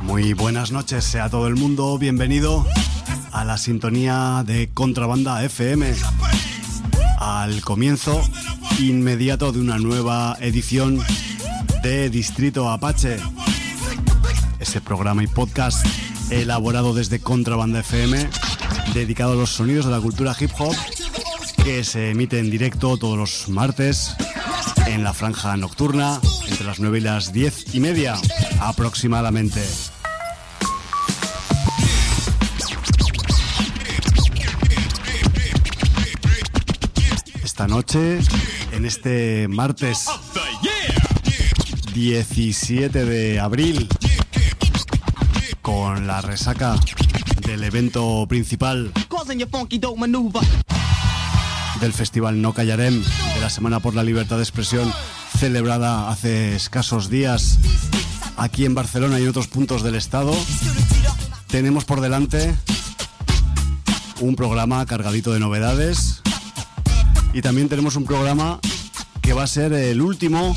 Muy buenas noches, sea todo el mundo bienvenido a la sintonía de Contrabanda FM, al comienzo inmediato de una nueva edición de Distrito Apache, ese programa y podcast elaborado desde Contrabanda FM, dedicado a los sonidos de la cultura hip hop, que se emite en directo todos los martes en la franja nocturna entre las 9 y las 10:30 aproximadamente. Esta noche, en este martes 17 de abril, con la resaca del evento principal del festival No Callarem, de la Semana por la Libertad de Expresión, celebrada hace escasos días aquí en Barcelona y en otros puntos del estado, tenemos por delante un programa cargadito de novedades y también tenemos un programa que va a ser el último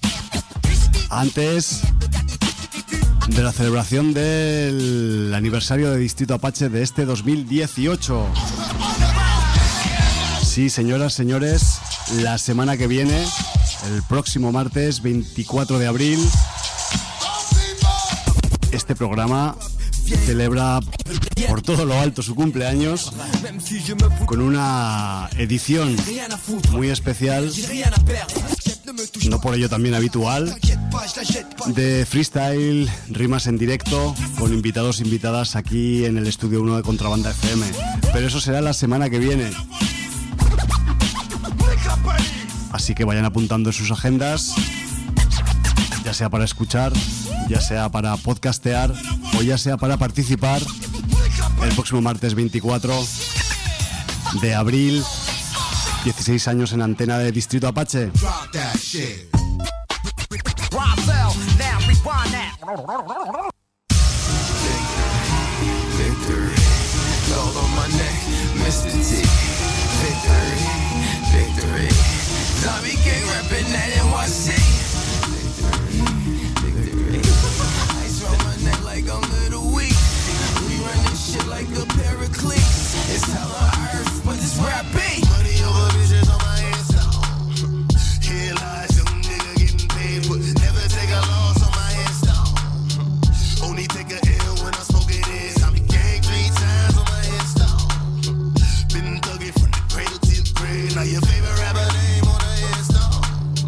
antes de la celebración del aniversario de Distrito Apache de este 2018. Sí, señoras, señores, la semana que viene, el próximo martes 24 de abril, este programa celebra por todo lo alto su cumpleaños con una edición muy especial, no por ello también habitual, de freestyle, rimas en directo, con invitados e invitadas aquí en el Estudio 1 de Contrabanda FM. Pero eso será la semana que viene. Así que vayan apuntando en sus agendas, ya sea para escuchar, ya sea para podcastear o ya sea para participar el próximo martes 24 de abril, 16 años en antena de Distrito Apache. Zombie gang rapping that NYC. Ice on my neck like I'm little weak. We run this shit like a paraclete. It's hella earth, but it's rap beat. Money over bitches on my headstone. Here lies young nigga getting paid, but never take a loss on my headstone. Only take a L when I smoke it in. Zombie gang 3 times on my headstone. Been thugging from the cradle to the grave. Now your favorite rapper name on the headstone.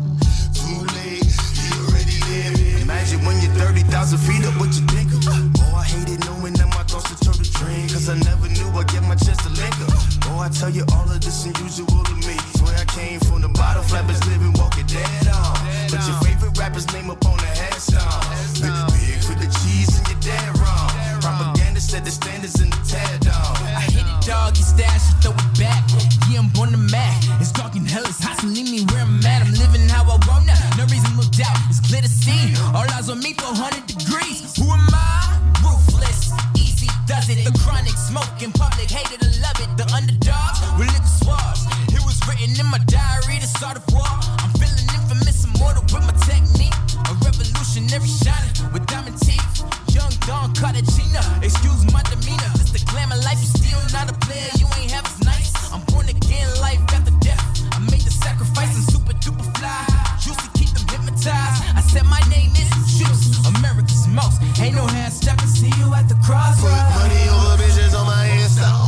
Too late, he already lived. Imagine when you're 30,000 feet up, what you think of? Oh, I hated knowing that my thoughts would turn to dream, cause I never knew I'd get my chance to link up. Oh, I tell you all of this unusual to me. Swear I came from the bottom, flappers living, walking dead on. But your favorite rapper's name up on the headstone. Big for the cheese and you're dead wrong. Propaganda set the standards in the tear down. I hit it, dog, you stash, you throw it back. Yeah, I'm on the mat. It's talking hell, it's hot, so leave me where I'm at. I'm living how I want now. No reason to look out, it's clear to see. All eyes on me for 100 degrees. Who am I? Ruthless, easy does it. The chronic smoke in public, hated to love it. The underdogs, religious wars. It was written in my diary to start a war. I'm feeling infamous, immortal with my technique. A revolutionary shining with diamond teeth. Young Don Cartagena, excuse my demeanor. This the glamour life, you still not a player, you ain't half as nice. I'm born again, life after death. I made the sacrifice, I'm super duper fly. Used to keep them hypnotized. I said my name is Juice, America's most. Ain't no half stepping, see you at the crossroads. Put money over bitches on my headstone.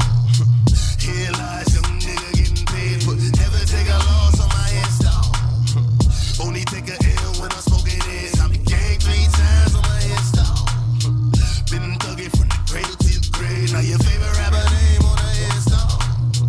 Here lies young nigga getting paid, but never take a loss on my headstone. Only take a L when I smoke it in. Zombie gang 3 times on my headstone. Been thugging from the cradle to the grave. Now your favorite rapper name on the headstone.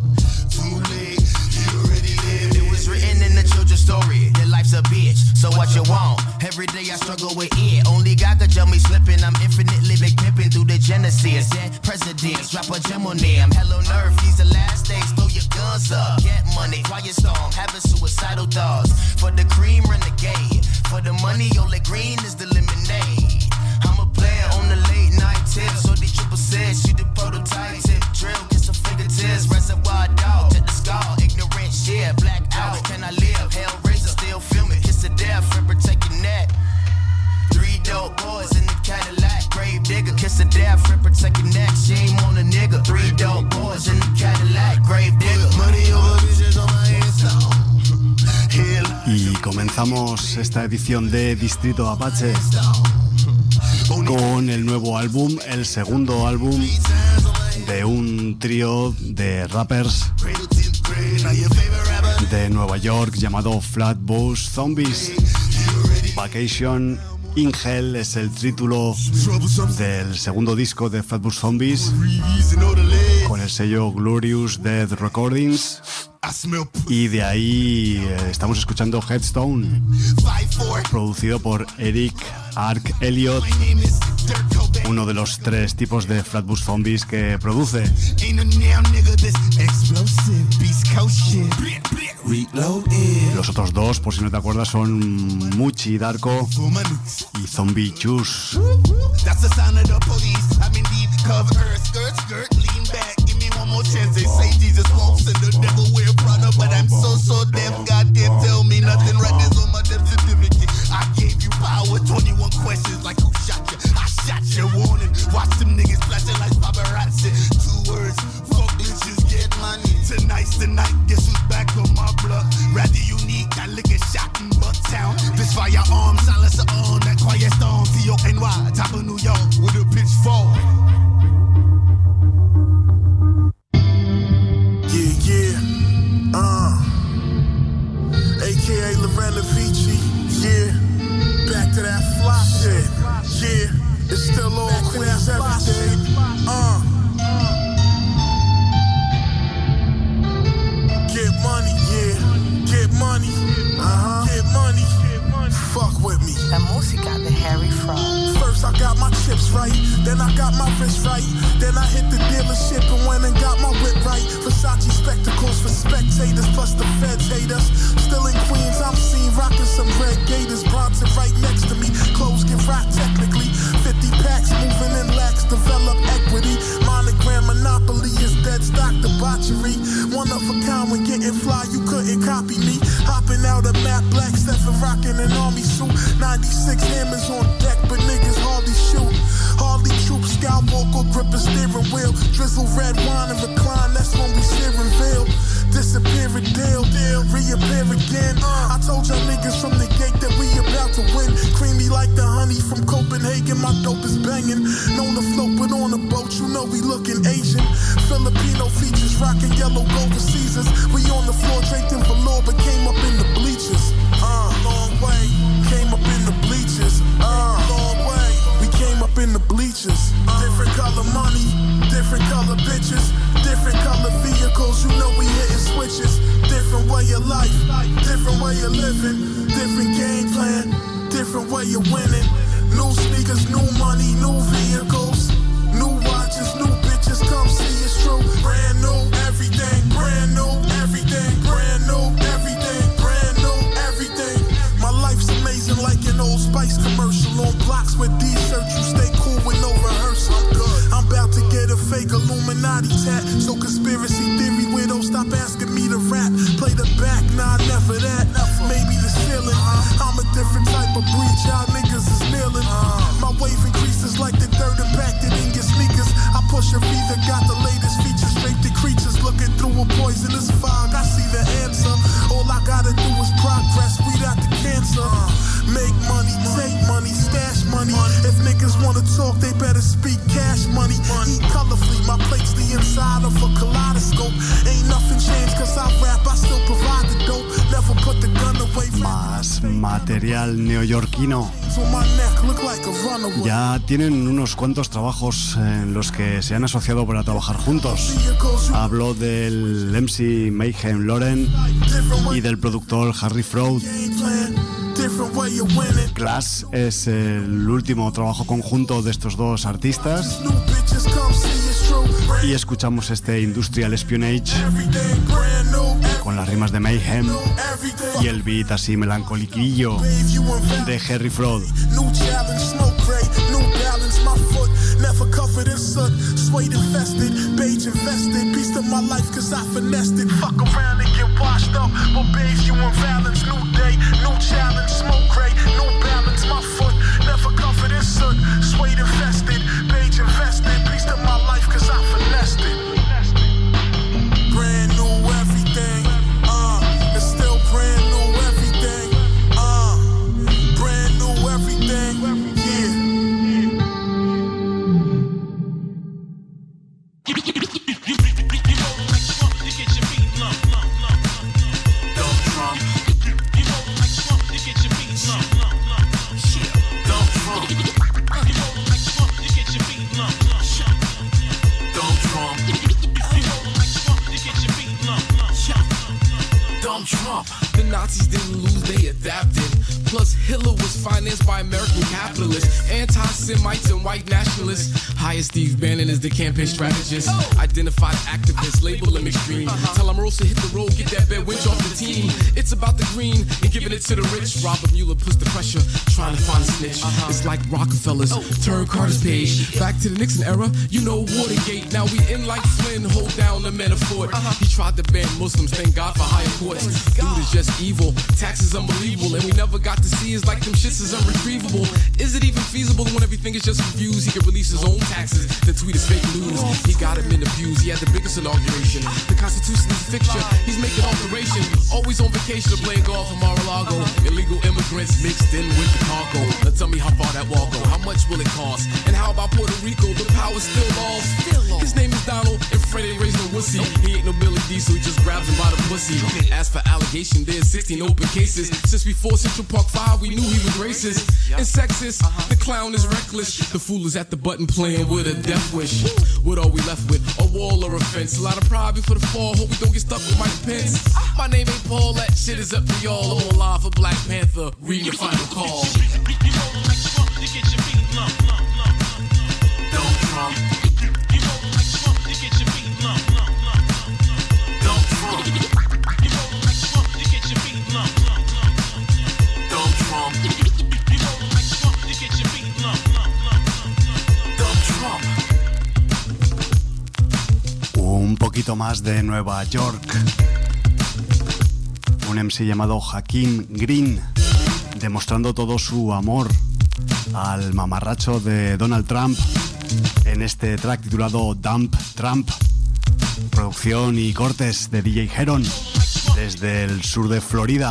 Too late, you already lived. It was written in the children's story that life's a bitch, so what you want? Every day I struggle with it. Only God could jump me slipping. I'm infinitely big pimping through the genesis. Dead presidents, drop a gem on them. Hello Nerf, these the last days. Throw your guns up. Get money, quiet storm, having suicidal thoughts. For the cream, renegade. For the money, only green is the lemonade. I'm a player on the late night tip. So the triple said, she the prototype tip. Drill, kiss her fingertips. Reservoir dog, check the skull. Ignorant shit, black out. Can I live? Hellraiser, still filming. Kiss to death, ripper, take your neck. 3 dope boys in the Cadillac. Grave digger. kiss of death and protect your neck. Shame on a nigga. 3 dope boys in the Cadillac, grave digger. Money over bitches on my Insta. Y comenzamos esta edición de Distrito Apache con el nuevo álbum, el segundo álbum de un trío de rappers de Nueva York llamado Flatbush Zombies. Vacation in Hell es el título del segundo disco de Flatbush Zombies con el sello Glorious Dead Recordings. Y de ahí estamos escuchando Headstone, producido por Eric Ark Elliott, uno de los 3 tipos de Flatbush Zombies que produce. Los otros 2, por si no te acuerdas, son Muchi Darko y Zombie Juice. They say Jesus walks and the devil wear Prada, but I'm so deaf. God can't tell me nothing. Right there's on my death certificate. I gave you power. 21 questions like who shot you? I shot your warning. Watch them niggas flashing like paparazzi. 2 words. Fuck bitches, get money. Tonight's the night. Guess who's back on my block? Rather unique. I lick a shot in Bucktown. This firearm, silencer on. That quiet storm. T-O-N-Y. Top of New York with a pitchfork. AKA Lorena Vici, yeah. Back to that flop shit, yeah. It's still all Queens every day, Get money, yeah. Get money, Get money. Fuck with me. La música de Harry Fraud. First I got my chips right, then I got my wrist right, then I hit the dealership and went and got my whip right. Versace spectacles for spectators, plus the feds hate us. Still in Queens, I'm seen rocking some red gators. Bronson right next to me, clothes get rocked technically. 50 packs moving in lax, develop equity. Monogram monopoly is dead stock debauchery. One of a kind when getting fly, you couldn't copy me. Hopping out of Matt Black, Stephen rocking an army suit. 96 hammers on deck, but niggas hardly shoot. Hardly troop, scout vocal, grip a steering wheel. Drizzle red wine and recline, that's when we searing veil. Disappear a deal, reappear again. I told y'all niggas from the gate that we about to win. Creamy like the honey from Copenhagen, my dope is banging. Known to float but on a boat, you know we looking Asian. Filipino features, rocking yellow gold Caesars. We on the floor draped in velour, but came up in the bleachers. Long way, came up in the bleachers. Long way, we came up in the bleachers. Different color money, different color bitches, different color vehicles, you know we hitting switches. Different way of life, different way of living, different game plan, different way of winning. New sneakers, new money, new vehicles, new watches, new bitches, come see it's true. Brand new everything, brand new everything, brand new everything, brand new everything. My life's amazing like an Old Spice commercial. On blocks with D-shirt, you stay cool with no rehearsal. I'm good. I'm about to get a fake Illuminati tat. So conspiracy theory widow, stop asking me to rap. Play the back, nah, never that. Maybe the ceiling. I'm a different type of breed, y'all niggas is kneeling. My wave increases like the dirt impacted in your sneakers. I push a Visa, got the latest features. Straight to creatures looking through a poisonous fog. I see the answer. All I gotta do is progress. Weed out the cancer. Make money, take money, stash money. If niggas wanna talk, they better speak cash money. Eat colorfully, my plate's the inside of a kaleidoscope. Ain't nothing changed cause I rap, I still provide the dope. Never put the gun away. Más material neoyorquino. Ya tienen unos cuantos trabajos en los que se han asociado para trabajar juntos. Hablo del MC Mayhem Lauren y del productor Harry Fraud. Class es el último trabajo conjunto de estos dos artistas. Y escuchamos este Industrial Espionage con las rimas de Mayhem y el beat así melancoliquillo de Harry Fraud. Never covered in soot, suede infested, beige infested. Beast of my life cause I finessed it. Fuck around and get washed up, but beige you in balance. New day, new challenge, smoke gray, new balance. My foot, never covered in soot, suede infested, beige infested. financed by American capitalists, anti-Semites and white nationalists. Hire Steve Bannon as the campaign strategist. Identify the activists, label them extreme. Tell them Rosa hit the road, get that bad winch off the team. It's about the green and giving it to the rich. Robert Mueller puts the pressure, trying to find a snitch. It's like Rockefellers, turn Carter's page. Back to the Nixon era, you know Watergate. Now we in like Flynn, hold down the Manafort. He tried to ban Muslims, thank God for higher courts. Dude is just evil, taxes unbelievable, and we never got to see is like them shits is unretrievable. Is it even feasible when everything is just reviews? He could release his own taxes, then tweet his fake news. He got him in the views, he had the biggest inauguration. The Constitution is a fixture, he's making alteration. Always on vacation to play golf in Mar-a-Lago. Illegal immigrants mixed in with the cargo. Now tell me how far that wall go, how much will it cost? And how about Puerto Rico, the power's still lost. His name is Donald, and Fred ain't raised no wussy. He ain't no Billy D, so he just grabs him by the pussy. As for allegation, there's 16 open cases. Since before Central Park 5, we knew he was racist and sexist. The clown is reckless. The fool is at the button playing with a death wish. What are we left with? A wall or a fence? A lot of pride before the fall. Hope we don't get stuck with Mike Pence. My name ain't Paul, that shit is up to y'all. I'm on live for Black Panther. Read your final call. You roll like Trump, you get your feet lump. Don't Trump. You roll like Trump, you get your feet lump. Don't Trump. You roll like Trump, you get your feet lump. Don't Trump. You roll like Trump, you get your feet lump. Don't Trump. Un poquito más de Nueva York. Un MC llamado Hakeem Green, demostrando todo su amor al mamarracho de Donald Trump en este track titulado Dump Trump. Producción y cortes de DJ Heron desde el sur de Florida.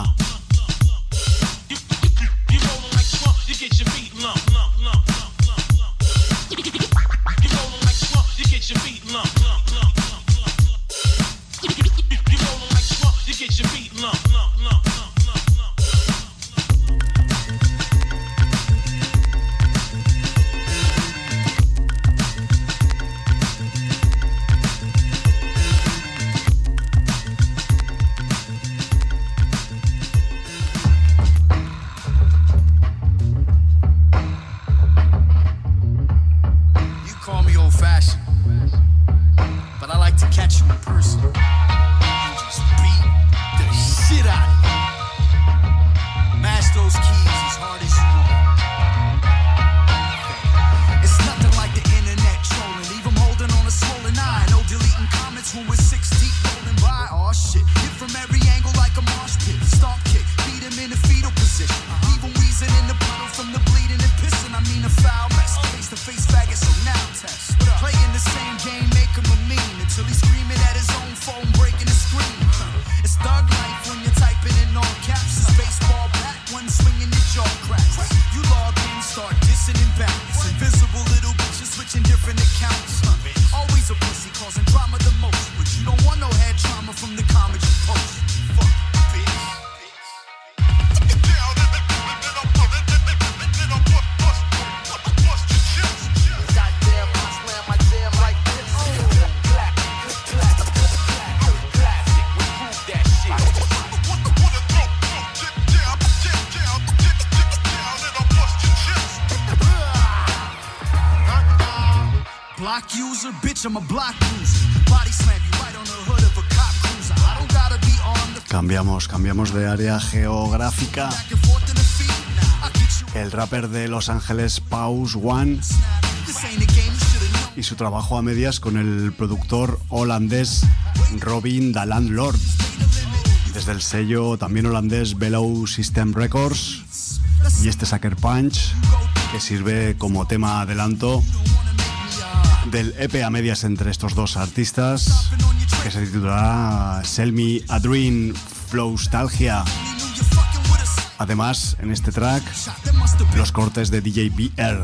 Cambiamos de área geográfica. El rapper de Los Ángeles, Pause One, y su trabajo a medias con el productor holandés Robin the Landlord, desde el sello también holandés Bellow System Records, y este Sucker Punch, que sirve como tema adelanto del EP a medias entre estos dos artistas, que se titulará Sell Me a Dream Flowstalgia. Además, en este track, los cortes de DJ BR.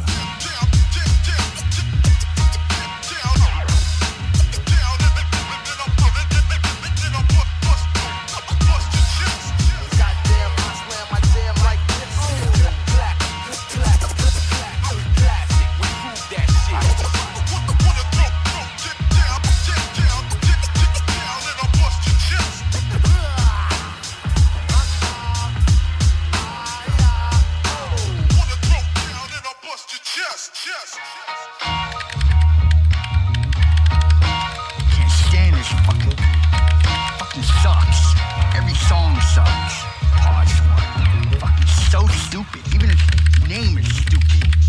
Can't stand this fucking sucks. Every song sucks. Pause one. Fucking so stupid. Even its name is stupid.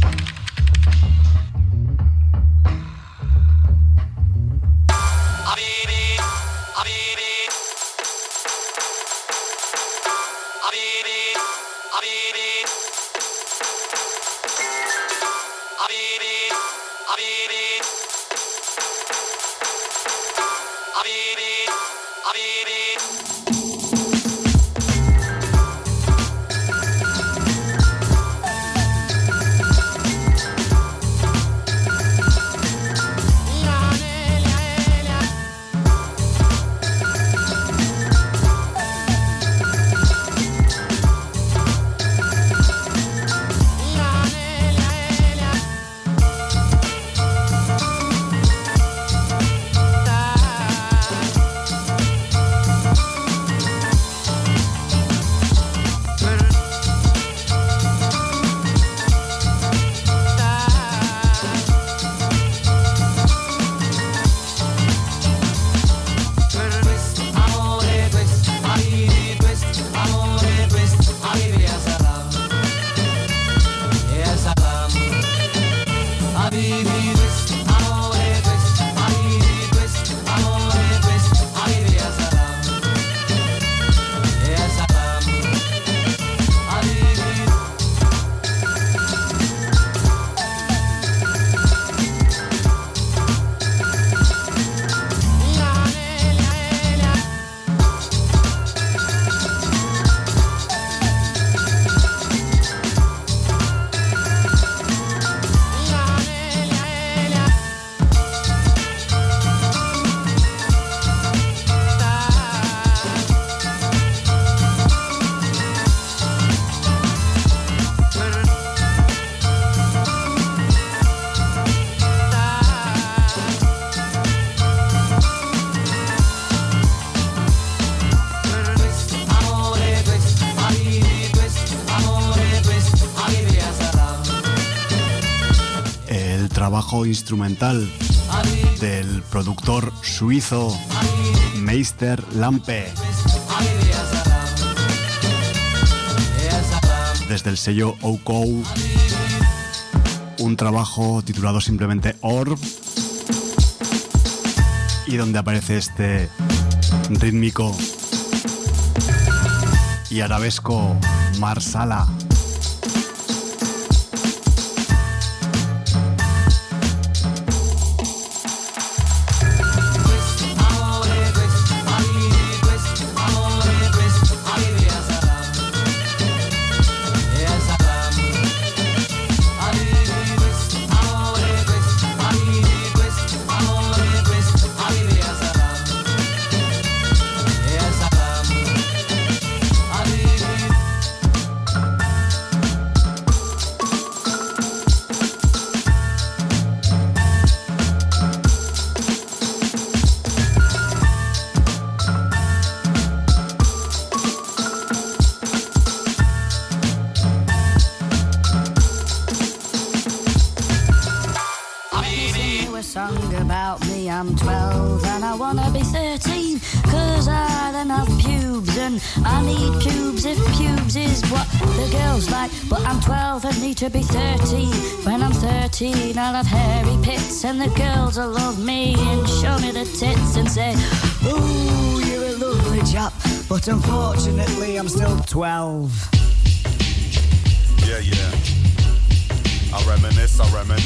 Instrumental del productor suizo Meister Lampe desde el sello Oko, un trabajo titulado simplemente Orb, y donde aparece este rítmico y arabesco Marsala. I'm 12 and I wanna be 13, 'cause I then have pubes and I need pubes if pubes is what the girls like. But I'm 12 and need to be 13. When I'm 13 I'll have hairy pits and the girls will love me and show me the tits and say, ooh, you're a lovely chap. But unfortunately I'm still 12. Yeah, I reminisce.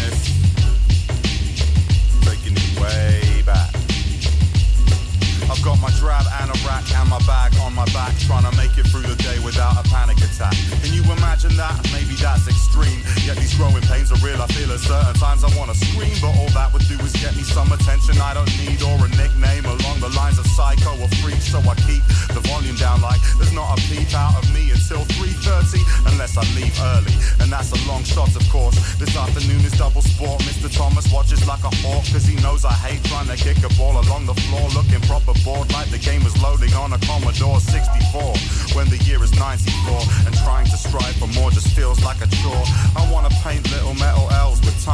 Taking it way back. I've got my drab anorak and my bag on my back, trying to make it through the day without a panic attack. Can you imagine that? Maybe that's extreme. Yet these growing pains are real. I feel at certain times I want to scream, but all that would do is get me some attention I don't need, or a nickname along the lines of psycho or freak. So I keep the volume down like there's not a peep out of me until 3:30, unless I leave early, and that's a long shot of course. This afternoon is double sport. Mr. Thomas watches like a hawk, 'cause he knows I hate trying to kick a ball along the floor, looking proper bored like the game was loading on a Commodore 64 when the year is 94, and trying to strive for more just feels like a chore. I wanna paint little metal L's with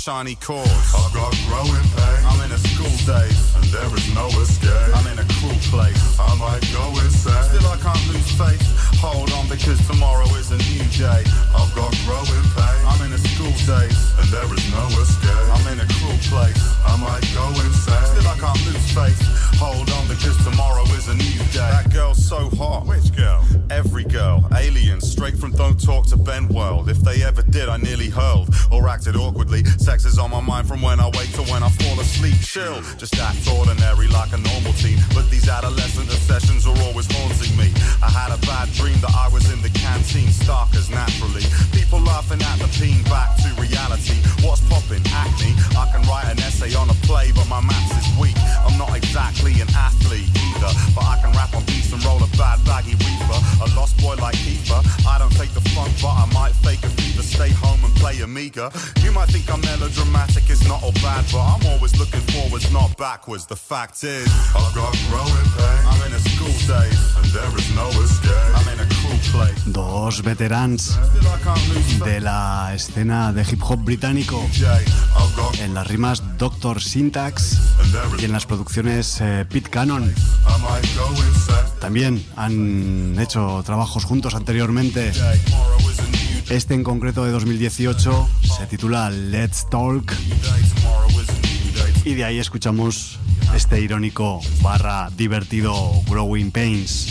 shiny cause. I've got growing pains. I'm in a school days, and there is no escape. I'm in a cruel place. I might go insane. Still I can't lose faith. Hold on because tomorrow is a new day. I've got growing pains. I'm in a school days, and there is no escape. I'm in a cruel place. I might go insane. Still I can't lose faith. Hold on because tomorrow is a new day. That girl's so hot. Which girl? Every girl. Aliens straight from Don't Talk to Ben World. If they ever did, I nearly hurled or acted awkwardly. Sex is on my mind from when I wake to when I fall asleep. Chill, just act ordinary like a normal teen. But these adolescent obsessions are always haunting me. I had a bad dream that I was in the canteen, starkers naturally. People laughing at the peen, back to reality. What's poppin'? Acne. I can write an essay on a play, but my maths is weak. I'm not exactly an athlete either, but I can rap on beats and roll a bad baggy reefer. A lost boy like Kiefer. I don't fake the funk, but I might fake a fever. Stay home and play Amiga. You might think I'm melodramatic, it's not all bad, but I'm always looking forwards, not backwards. The fact is, I've got growing pains. I'm in a school days, and there is no escape. I'm in a cruel place. Dos veterans de la escena de hip hop británico. En las rimas Dr. Syntax y en las producciones Pete Cannon. También han hecho trabajos juntos anteriormente. Este en concreto de 2018 se titula Let's Talk y de ahí escuchamos este irónico barra divertido Growing Pains.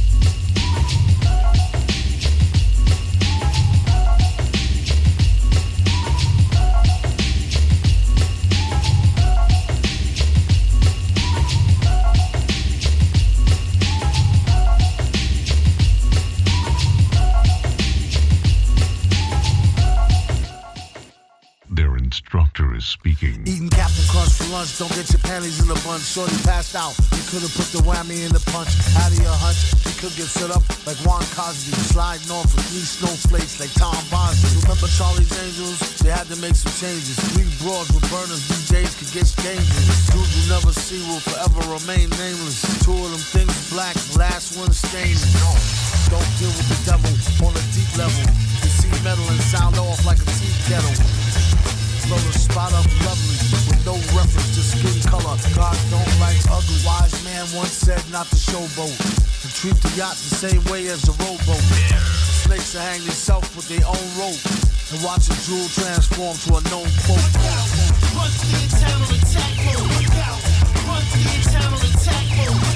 Instructor is speaking. Eating Captain Crunch for lunch, don't get your panties in a bunch. Shorty passed out, you could've put the whammy in the punch. Out of your hunch, you could get set up like Juan Cosby. Sliding off with 3 snowflakes like Tom Bosley. Remember Charlie's Angels? They had to make some changes. 3 broads with burners, DJs could get dangerous. Dudes you never see will forever remain nameless. 2 of them things black, last one stainless. Don't deal with the devil on a deep level. You see metal and sound off like a tea kettle. Blow the spot up lovely, with no reference to skin color. God don't like ugly. Wise man once said not to showboat, and treat the yacht the same way as the rowboat. Snakes will hang themselves with their own rope, and watch a jewel transform to a known quote. Run to the internal attack mode. Run to the internal attack mode.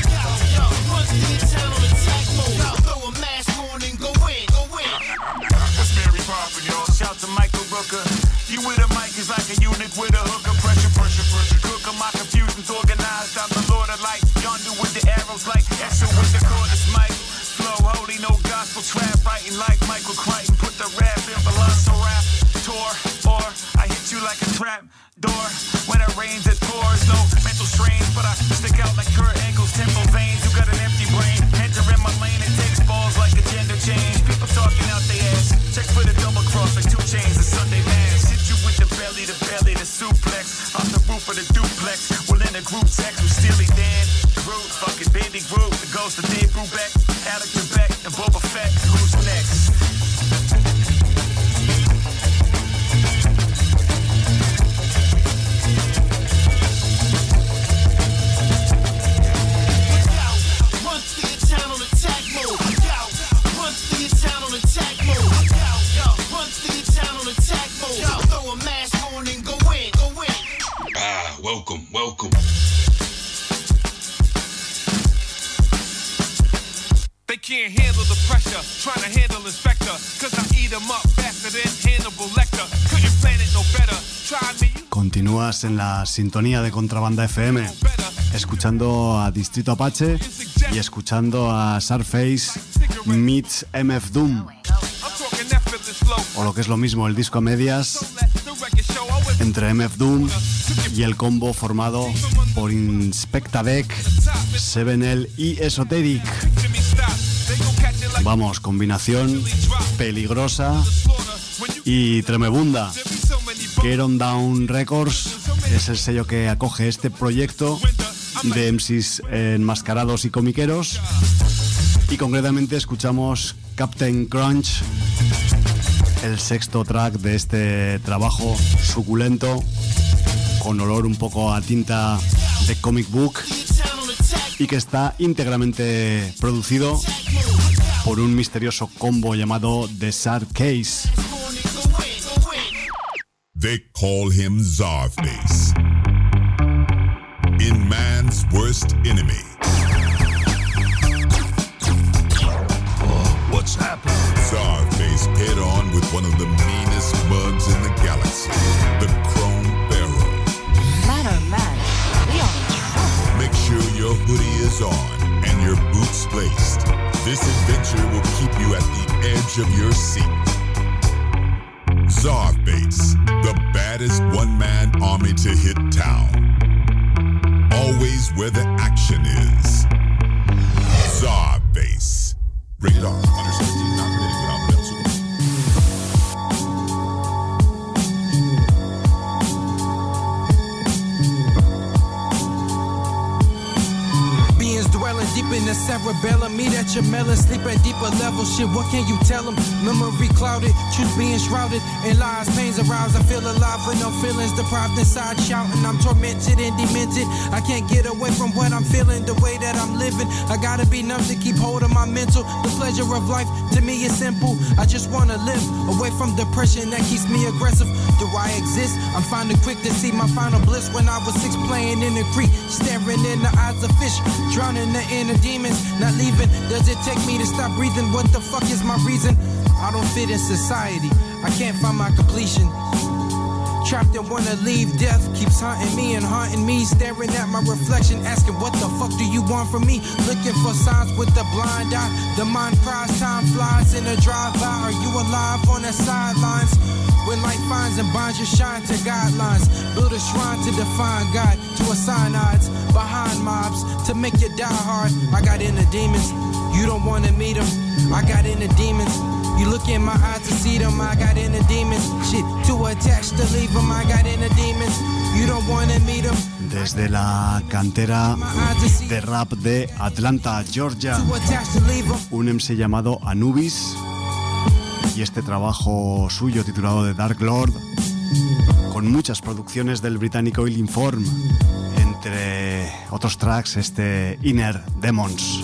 Run to the internal attack mode. Throw a mask on and go in, go in. That's Mary Poppin', y'all. Shout to Michael Rooker. You with a mic is like a eunuch with a hooker. Pressure, pressure, pressure. Cooker, my confusion's organized. I'm the Lord of Light. Yonder with the arrows like Escher with the cordless mic. Flow holy, no gospel trap. Writing like Michael Crichton. Put the rap in Velociraptor. Or I hit you like a trap door. When it rains, it pours. No mental strains, but I stick out like Kurt Angle's temple veins. You got an empty brain. Enter in my lane, it takes balls like a gender change. People talking out their ass. Check for the double cross like 2 Chainz and Sunday Mass. The belly, the suplex, off the roof of the duplex. Well, in the group text, we Steely Dan, Groot, fucking Baby Groot, the ghost of Dave Brubeck, Alec Trebek, and Boba Fett. Who's next? Run to the internal attack mode. Run to the internal attack mode. Run to the internal attack mode. Throw a mask on and go in, go in. Welcome, welcome. They can't handle the pressure, trying to handle Inspector, cause I eat them up faster than Hannibal Lecter. Couldn't plan it no better. Try me. Continúas en la sintonía de Contrabanda FM, escuchando a Distrito Apache y escuchando a Surface meets MF Doom, o lo que es lo mismo, el disco a medias entre MF Doom y el combo formado por Inspectadec, 7L y Esoteric. Vamos, combinación peligrosa y tremebunda. Get On Down Records es el sello que acoge este proyecto de MCs enmascarados y comiqueros, y concretamente escuchamos Captain Crunch el sexto track de este trabajo suculento, con olor un poco a tinta de comic book y que está íntegramente producido por un misterioso combo llamado The Sad Case. They call him Czarface, in man's worst enemy. What's happening? Czarface head on with one of the meanest mugs in the galaxy, the Chrome Pharaoh. Man, oh man, we are in trouble. Make sure your hoodie is on and your boots laced. This adventure will keep you at the edge of your seat. Czarface, the baddest one-man army to hit town. Always where the action is. Czarface. Rated R. Under 17, not permitted without mental supervision. Dwelling deep in the cerebellum, me that your melon, sleep at deeper levels. Shit, what can you tell them? Memory clouded, truth being shrouded in lies, pains aroused. I feel alive with no feelings, deprived inside, shouting. I'm tormented and demented. I can't get away from what I'm feeling, the way that I'm living. I gotta be numb to keep hold of my mental. The pleasure of life to me is simple. I just wanna live away from depression that keeps me aggressive. Do I exist? I'm finding quick to see my final bliss when I was 6 playing in the creek, staring in the eyes of fish, drowning the inner demons, not leaving. Does it take me to stop breathing? What the fuck is my reason? I don't fit in society, I can't find my completion. Trapped and wanna leave, death keeps haunting me and haunting me. Staring at my reflection, asking what the fuck do you want from me? Looking for signs with the blind eye. The mind cries, time flies in a drive-by. Are you alive on the sidelines? When light finds and binds, you shine to guidelines. Build a shrine to define God, to assign odds behind mobs, to make you die hard. I got inner demons, you don't wanna meet them. I got inner demons, you look in my eyes to see them. I got inner demons, shit, too attached to leave them. I got inner demons, you don't wanna meet them. Desde la cantera de rap de Atlanta, Georgia, un MC llamado Anubis, y este trabajo suyo titulado The Dark Lord, con muchas producciones del británico Ill-Inform, entre otros tracks este Inner Demons.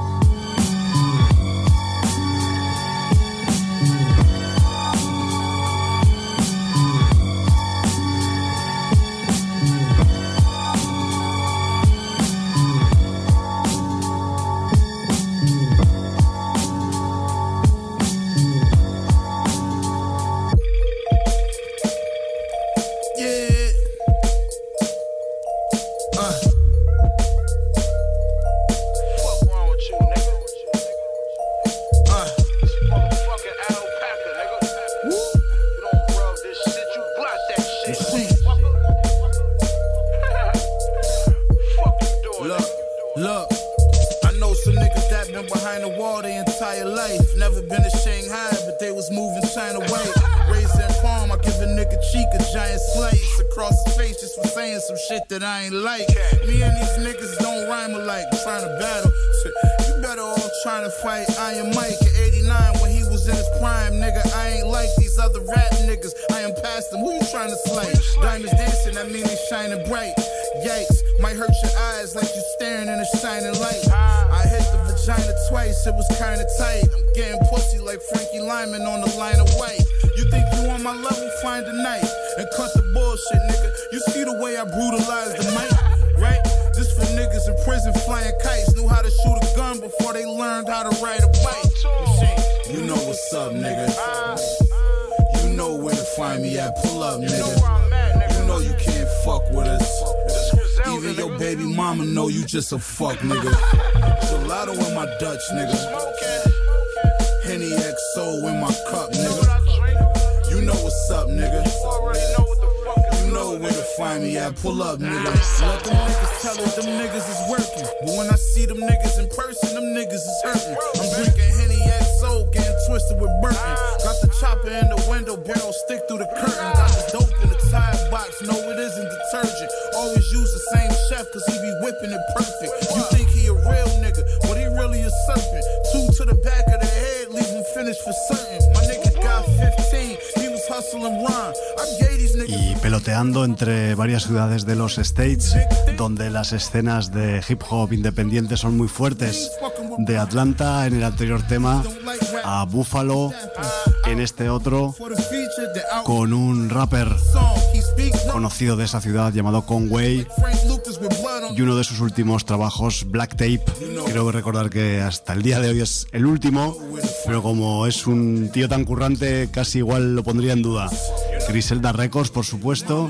That I ain't like. Me and these niggas don't rhyme alike. Trying to battle. You better off trying to fight Iron Mike at 89 when he was in his prime, nigga. I ain't like these other rap niggas. I am past them. Who you trying to slay? Diamonds dancing, that mean they shining bright. Yikes, might hurt your eyes like you staring in a shining light. I hit the vagina twice, it was kinda tight. I'm getting pussy like Frankie Lyman on the line of white. You think you on my level? Find a knife and cut the bullshit, nigga. You see the way I brutalized the mic, right? This for niggas in prison flying kites. Knew how to shoot a gun before they learned how to ride a bike. You know what's up, nigga. You know where to find me at. Pull up, nigga. You know you can't fuck with us. Even your baby mama know you just a fuck, nigga. Gelato in my Dutch, nigga. Henny XO in my cup, nigga. You know what's up, nigga. You know where to find me at. Pull up, nigga. Let them niggas tell it, them niggas is working. But when I see them niggas in person, them niggas is hurting. I'm drinking Henny XO, getting twisted with Burton. Got the chopper in the window, barrel stick through the curtain. Got the dope in the tire box, no it isn't detergent. Always use the same chef, cause he be whipping it perfect. You think he a real nigga, but he really a serpent. 2 to the back of the head, leave him finished for certain. My nigga got 15. hustle and rhyme. I gave these niggas Y peloteando entre varias ciudades de los States, donde las escenas de hip hop independientes son muy fuertes. De Atlanta en el anterior tema, a Buffalo en este otro, con un rapper conocido de esa ciudad llamado Conway, y uno de sus últimos trabajos, Black Tape. Creo recordar que hasta el día de hoy es el último, pero como es un tío tan currante, casi igual lo pondría en duda. Griselda Records, por supuesto,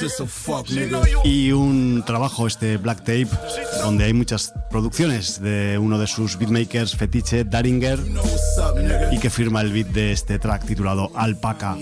y un trabajo, este Black Tape, donde hay muchas producciones de uno de sus beatmakers fetiche, Daringer, y que firma el beat de este track titulado Alpaca.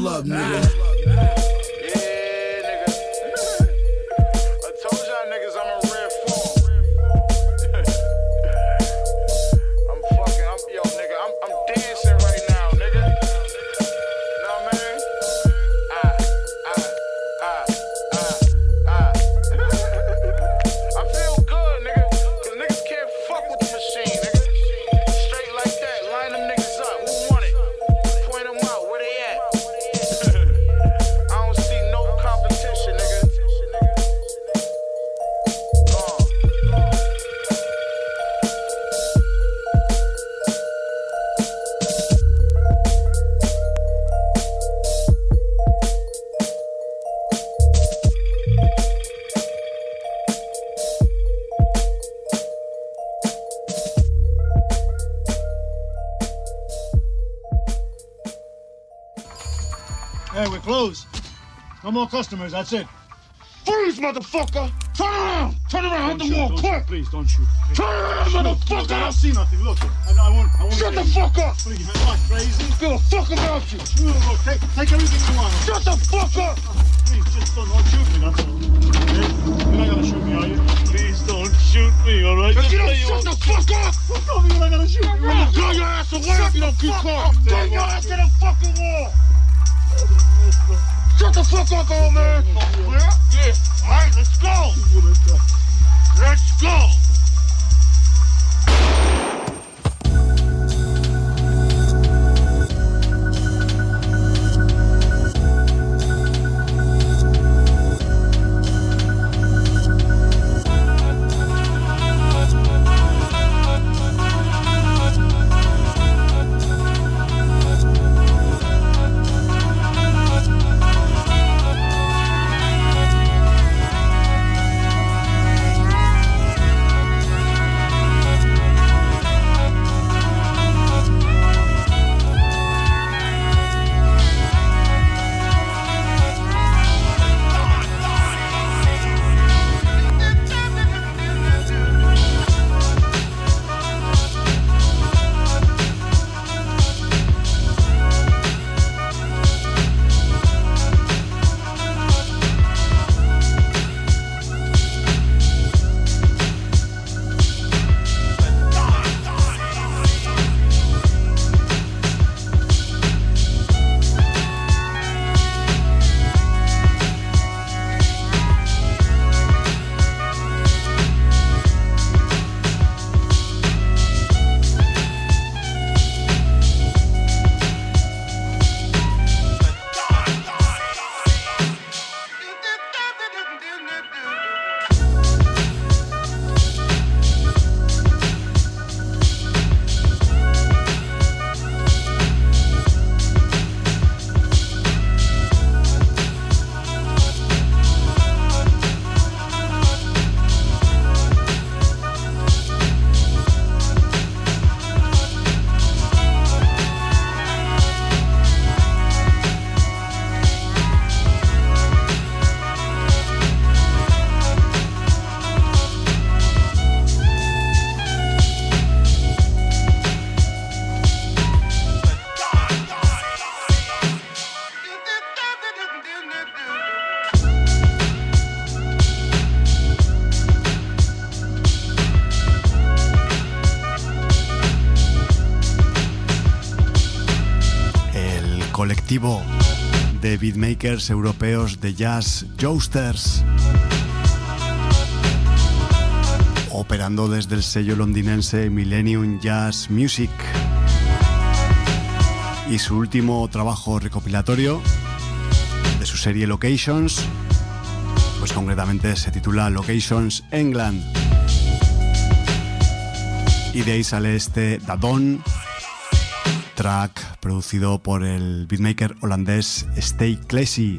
Hey, we're closed. No more customers, that's it. Freeze, motherfucker! Turn around! Turn around, hit the wall, quick! Please, don't shoot. Turn around, motherfucker! Look, I don't see nothing, look. I won't shut the fuck up! Please, man, what, crazy? Give a fuck about you! Look, take everything you want. Shut the fuck up! Please, just don't shoot me, that's all. Okay? You're not gonna shoot me, are you? Please don't shoot me, alright? Just you don't shut the fuck up! What told me you're not gonna shoot me? I'm gonna blow your ass away if you don't keep quiet! Turn your ass to the fucking wall! Shut the fuck up, old man! Yeah. Alright, let's go! Let's go! colectivo de beatmakers europeos de jazz, Jousters, operando desde el sello londinense Millennium Jazz Music. y su último trabajo recopilatorio de su serie Locations, pues concretamente se titula Locations England, y de ahí sale este Da Don, track producido por el beatmaker holandés Stay Classy.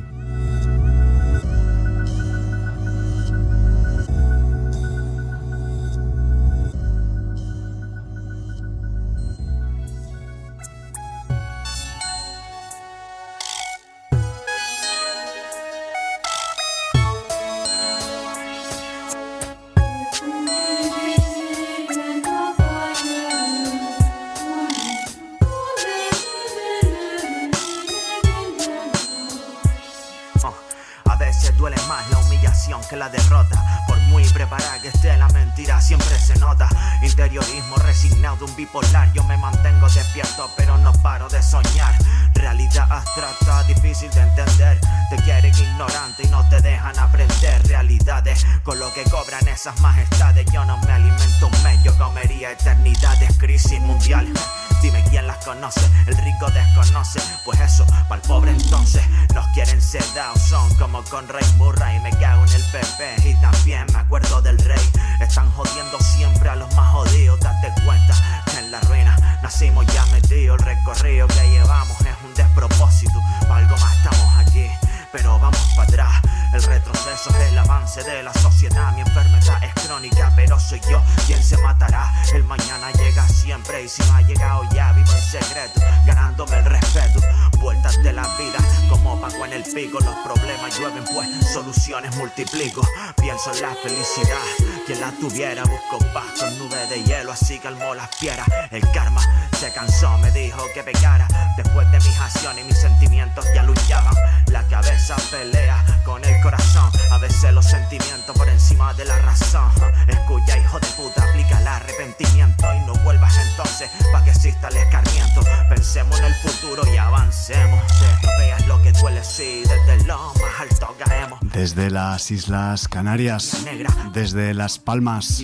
Que la derrota, por muy preparada que esté la mentira, siempre se nota. Interiorismo resignado, un bipolar. Yo me mantengo despierto, pero no paro de soñar. Realidad abstracta, difícil de entender. Te quieren ignorante y no te dejan aprender. Realidades con lo que cobran esas majestades. Yo no me alimento un mes, yo comería eternidades. Crisis mundial, dime quién las conoce. El rico desconoce, pues eso, pa'l pobre entonces. Nos quieren sedados, son como con Ray Murray. Me cago en el PP y también me acuerdo del rey. Están jodiendo siempre a los más jodidos. Date cuenta que en la ruina nacimos ya metidos. El recorrido que llevamos es un despropósito. Pa' algo más estamos aquí, pero vamos para atrás. El retroceso es el avance de la sociedad. Mi enfermedad es crónica, pero soy yo quien se matará. El mañana llega siempre y si no ha llegado ya vivo en secreto, ganándome el respeto. Vueltas de la vida como Paco en el pico. Los problemas llueven pues soluciones multiplico. Pienso en la felicidad, quien la tuviera. Busco paz con nube de hielo, así calmó las fieras. El karma se cansó, me dijo que pegara. Después de mis acciones mis sentimientos ya luchaban. La cabeza pelea con el corazón, a veces los sentimientos por encima de la razón. Escucha, hijo de puta, aplica el arrepentimiento y no vuelvas entonces pa' que exista el escarmiento. Pensemos en el futuro y avancemos. No veas lo que duele, sí, desde lo más alto caemos. Desde las Islas Canarias, desde Las Palmas,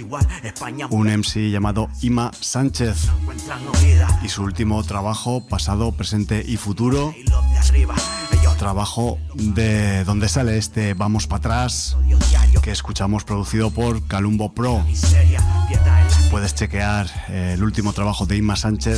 un MC llamado Ima Sánchez y su último trabajo, pasado, presente y futuro. Trabajo de donde sale este Vamos para atrás, que escuchamos, producido por Calumbo Pro. Puedes chequear el último trabajo de Ima Sánchez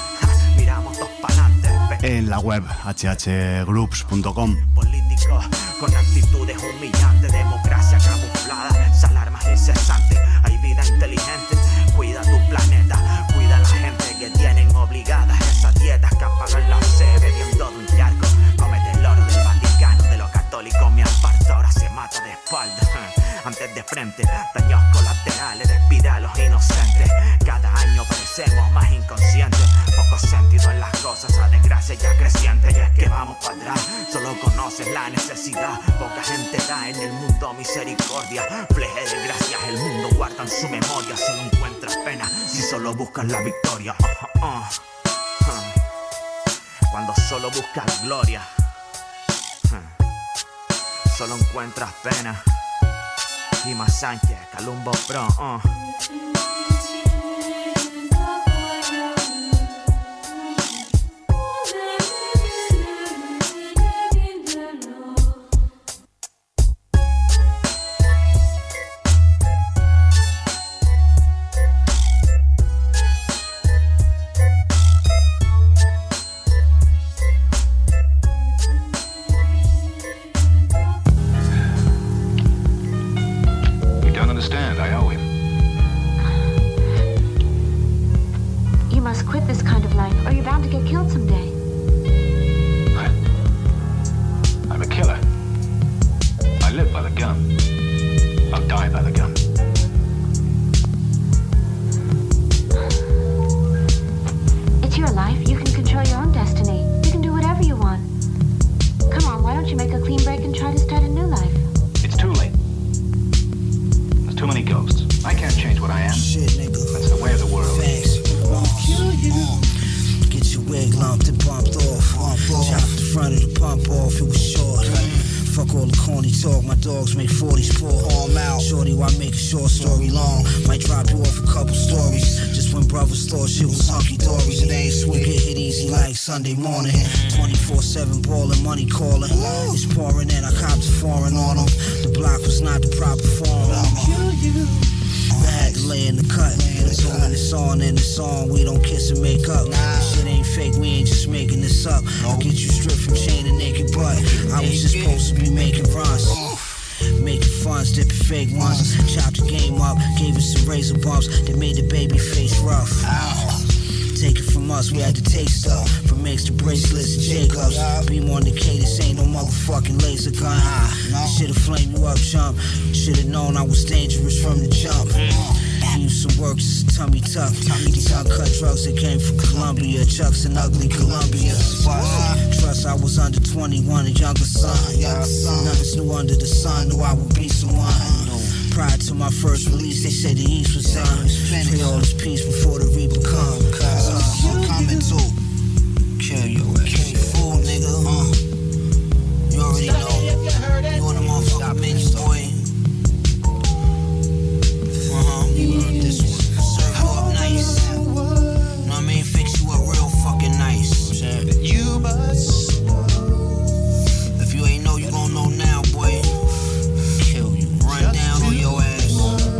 en la web hhgroups.com. Políticos con actitudes humillantes, democracia camuflada, alarmas incesantes. Hay vida inteligente, cuida tu planeta, cuida a la gente que tienen obligadas esas dietas que apagan la sed bebiendo de un charco. Cómete el oro del Vaticano, de los católicos me aparto, ahora se mata de espalda. Antes de frente, daños colaterales, despida a los inocentes. Cada año parecemos más inconscientes, poco sentido en las cosas, a desgracia ya creciente. Y es que vamos para atrás, solo conoces la necesidad. Poca gente da en el mundo misericordia. Fleje de gracias el mundo guarda en su memoria. Solo encuentras pena si solo buscas la victoria. Cuando solo buscas gloria, solo encuentras pena. Ima Sánchez, Calumbo Pro. Fuck all the corny talk, my dogs make 40s pour arm out. Shorty, why make a short story long? Might drop you off a couple stories. Just when brothers thought shit was hunky-dory. It ain't sweet, get hit easy like Sunday morning. 24/7 ballin', money calling. It's pouring in, I copped a foreign on them. The block was not the proper form. I had to lay in the cut. It's on and it's on and it's on. We don't kiss and make up. This shit ain't fake, we ain't just making this up. I'll get you stripped from chain and naked butt. I was just supposed to be making runs. Making funds, dipping fake ones. Chopped the game up, gave us some razor bumps that made the baby face rough. Take it from us, we had to take stuff. From Mix to bracelets and Jacobs. Beam on the K, this ain't no motherfucking laser gun. Should've flamed you up, chump. Should've known I was dangerous from the jump. Use some work, just a tummy tuck. These uncut drugs that came from Colombia. Chucks and ugly Columbia. Trust I was under 21, a younger son. Nothing's new under the sun, knew I would be someone. Prior to my first release, they said the East was done. Pray all this peace before the Reaper come. I'm coming too. Kill you, fool nigga. You already know. You on the motherfucking menu, boy. This one. Serve you up nice. Know what I mean? Fix you up real fucking nice. You must know. If you ain't know, you gon' know now, boy. Kill you. Run down on your ass.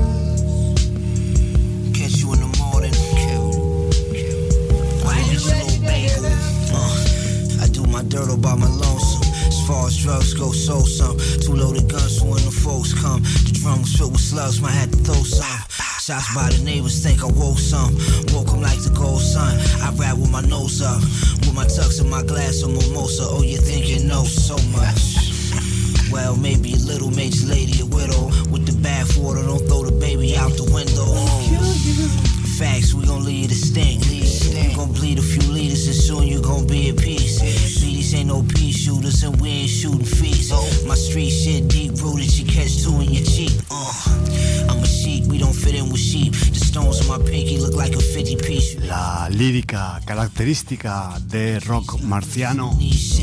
Catch you in the morning. Kill you. Why you little baby? I do my dirt all by my lonesome. As far as drugs go, so some. Two loaded guns, so when the folks come, the drum was filled with slugs, might have to throw some. Shots by the neighbors think I woke some. Woke 'em like the gold sun. I rap with my nose up, with my tux and my glass of mimosa. Oh, you think you know so much? Well, maybe a little, major lady, a widow. With the bath water, don't throw the baby out the window. Facts, we gon' leave the stink. We gon' bleed a few liters and soon you gon' be at peace. These ain't no pea shooters and we ain't shooting feet. My street shit deep rooted, you catch two in your cheek. I'm a sheep, we don't fit in with sheep. The stones on my pinky look like a 50 piece. La lírica característica de Rock Marciano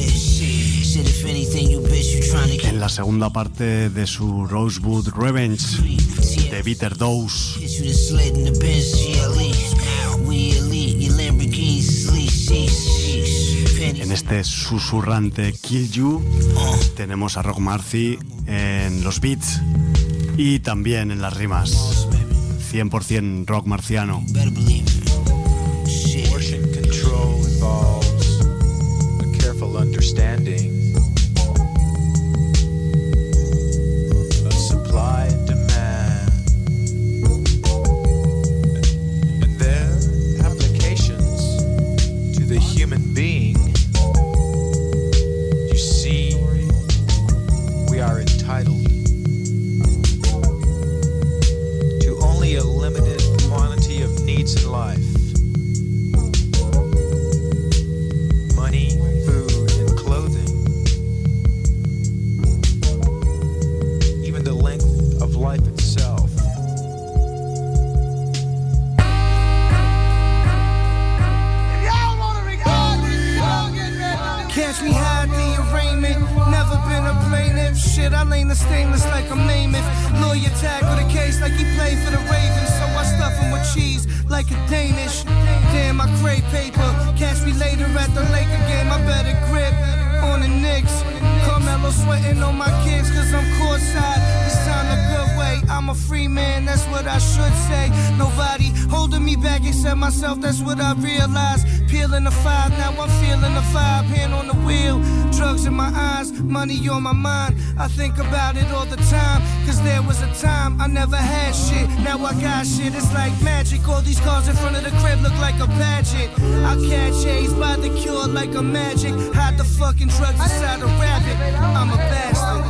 en la segunda parte de su Rosewood Revenge, The Bitter Dose. En este susurrante Kill You tenemos a Rock Marci en los beats y también en las rimas. 100% rock marciano. Portion control involves a careful understanding of supply and demand and their applications to the human being. You see, we are entitled to only a limited quantity of needs in life. Money, food, and clothing. Even the length of life itself. Catch me high the arraignment. Never been a plaintiff. Shit, I lay the stainless like I'm Namath. Lawyer tackle the case like he played for the Ravens. So I stuff him with cheese like a Danish. Damn, I crave paper. Catch me later at the Laker game. I better grip on the Knicks. Carmelo sweating on my kicks cause I'm courtside. This time the good way. I'm a free man, that's what I should say. Nobody holding me back except myself, that's what I realized. Peeling the 5, now I'm feeling the 5. Hand on the wheel, drugs in my eyes, money on my mind. I think about it all the time, cause there was a time I never had shit. Now I got shit, it's like magic. All these cars in front of the crib look like a pageant. I catch A's by the cure like a magic. Hide the fucking drugs inside a rabbit. I'm a bastard.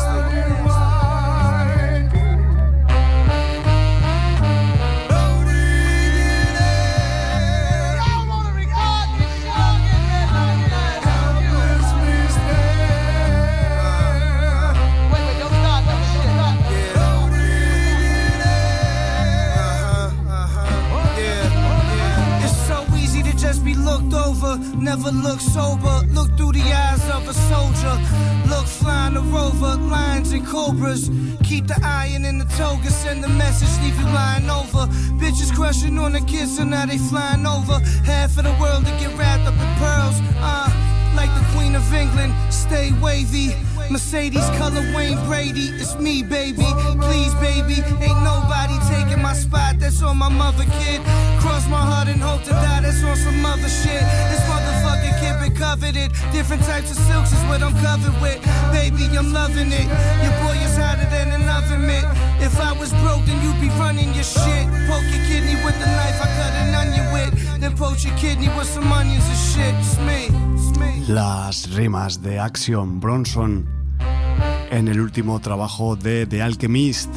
Just be looked over, never look sober. Look through the eyes of a soldier. Look flying over, lions and cobras. Keep the iron in the toga, send the message, leave you lying over. Bitches crushing on the kids, so now they flying over. Half of the world to get wrapped up in pearls. Like the Queen of England, stay wavy. Mercedes color Wayne Brady, it's me, baby. Please, baby, ain't nobody taking my spot. That's on my mother, kid. Cross my heart and hope to die. That's on some other shit. This motherfucking kid been coveted. Different types of silks is what I'm covered with. Baby, I'm loving it. Your boy is hotter than an oven mitt. If I was broke, then you'd be running your shit. Poke your kidney with the knife I cut an onion with. Then poach your kidney with some onions and shit. It's me. Las rimas de Action Bronson en el último trabajo de The Alchemist.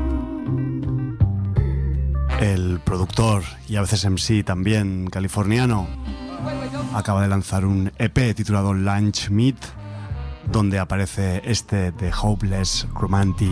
El productor y a veces MC también californiano acaba de lanzar un EP titulado Lunch Meat, donde aparece este The Hopeless Romantic.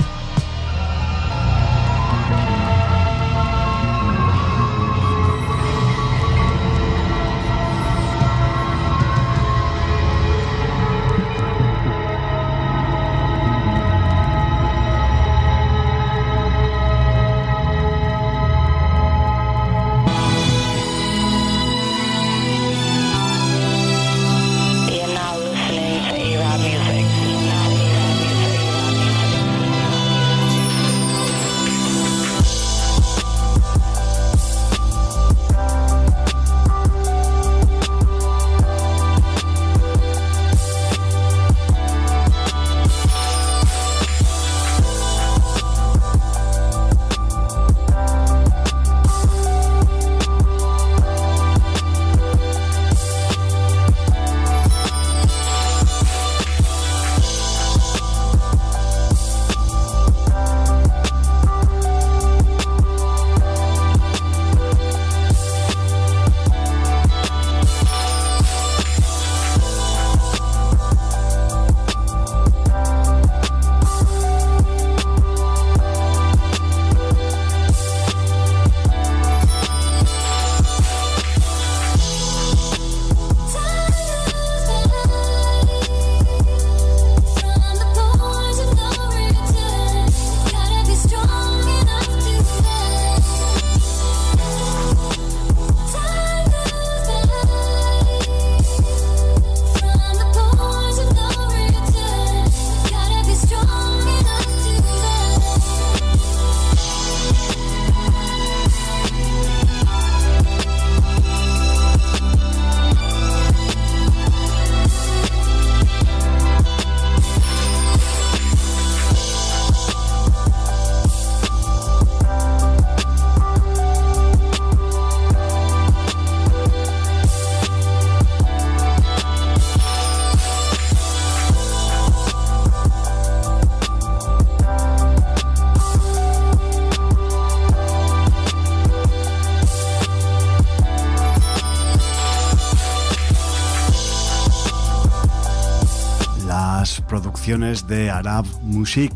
Producciones de Arab Music.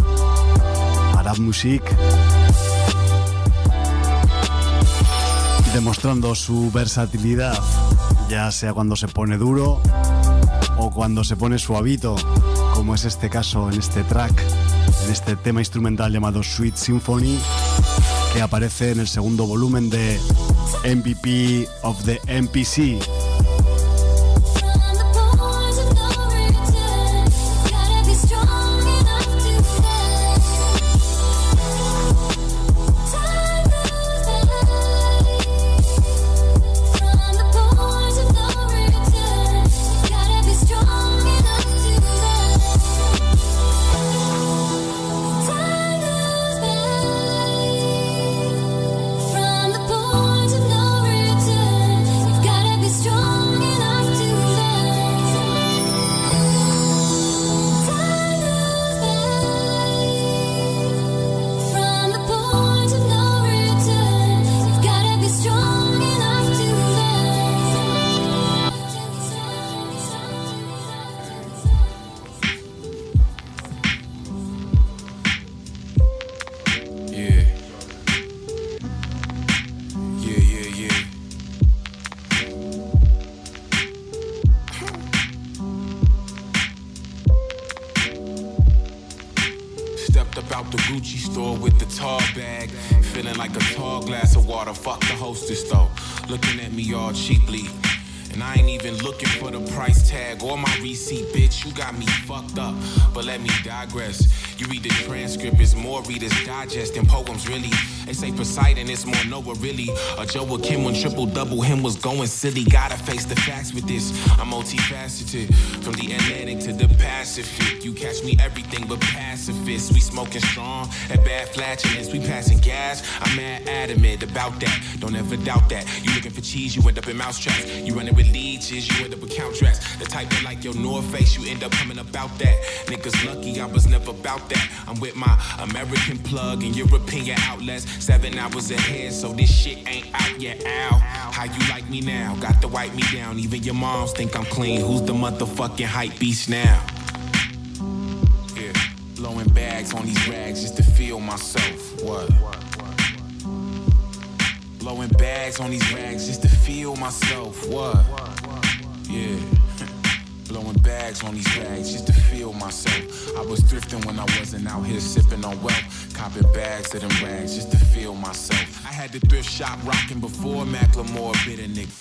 Arab Music demostrando su versatilidad, ya sea cuando se pone duro o cuando se pone suavito, como es este caso en este track, en este tema instrumental llamado Sweet Symphony, que aparece en el segundo volumen de MVP of the MPC. Strong Stepped up out the Gucci store with the tall bag, feeling like a tall glass of water. Fuck the hostess though, looking at me all cheaply. And I ain't even looking for the price tag or my receipt, bitch. You got me fucked up, but let me digress. You read the transcript, it's more Reader's Digest than poems, really. They say Poseidon, it's more Noah, really. A Joe or Kim when triple-double him was going silly. Gotta face the facts with this. I'm multifaceted, from the Atlantic to the Pacific. You catch me everything but pacifist. We smoking strong at bad flatulence. We passing gas, I'm mad adamant about that. Don't ever doubt that. You looking for cheese, you end up in mousetraps. You running with leeches, you end up with contracts. The type that like your North Face, you end up coming about that. Niggas lucky, I was never about that. I'm with my American plug and European outlets. 7 hours ahead, so this shit ain't out yet, ow. How you like me now? Got to wipe me down. Even your moms think I'm clean. Who's the motherfucking hype beast now? Yeah, blowing bags on these rags just to feel myself. What? Blowing bags on these rags just to feel myself. What? Yeah. Blowing bags on these bags just to feel myself. I was thrifting when I wasn't out here sipping on wealth. Copping bags of them rags just to feel myself. I had the thrift shop rocking before Macklemore bit a nigga.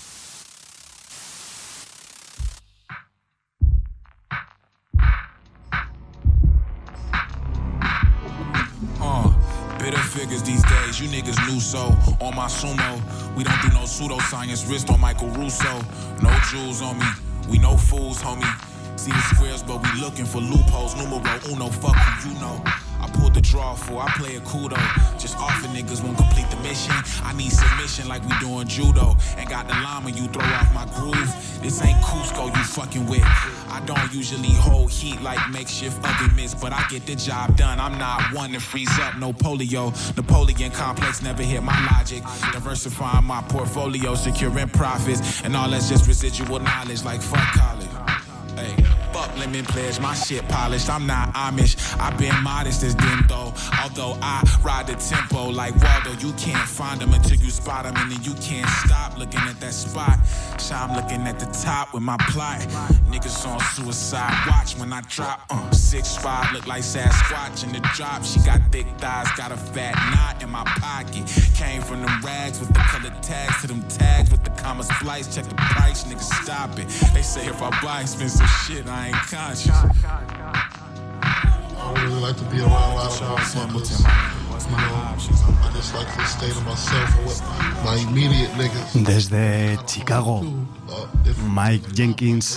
Bitter figures these days, you niggas knew so. On my sumo, we don't do no pseudoscience. Wrist on Michael Russo, no jewels on me. We no fools, homie. See the squares, but we looking for loopholes. Numero uno, fuck who you know. I pulled the draw for, I play a kudo. Just offer niggas won't complete the mission. I need submission like we doing judo. And got the llama, you throw off my groove. This ain't Cusco you fucking with. I don't usually hold heat like makeshift ugliness, but I get the job done. I'm not one to freeze up, no polio. Napoleon complex never hit my logic. Diversifying my portfolio, securing profits. And all that's just residual knowledge like fuck college. Hey. Fuck lemon pledge, my shit polished. I'm not Amish, I've been modest as them though. Although I ride the tempo like Waldo. You can't find them until you spot them, and then you can't stop looking at that spot. So I'm looking at the top with my plot. Niggas on suicide watch when I drop. 6'5", look like Sasquatch in the drop. She got thick thighs, got a fat knot in my pocket. Came from them rags with the colored tags to them tags with the comma splice. Check the price, niggas stop it. They say if I buy expensive shit, I ain't conscious. I don't really like to be around a lot of motherfuckers. You know, I just like to stay to myself with my immediate niggas. Desde Chicago, Mike Jenkins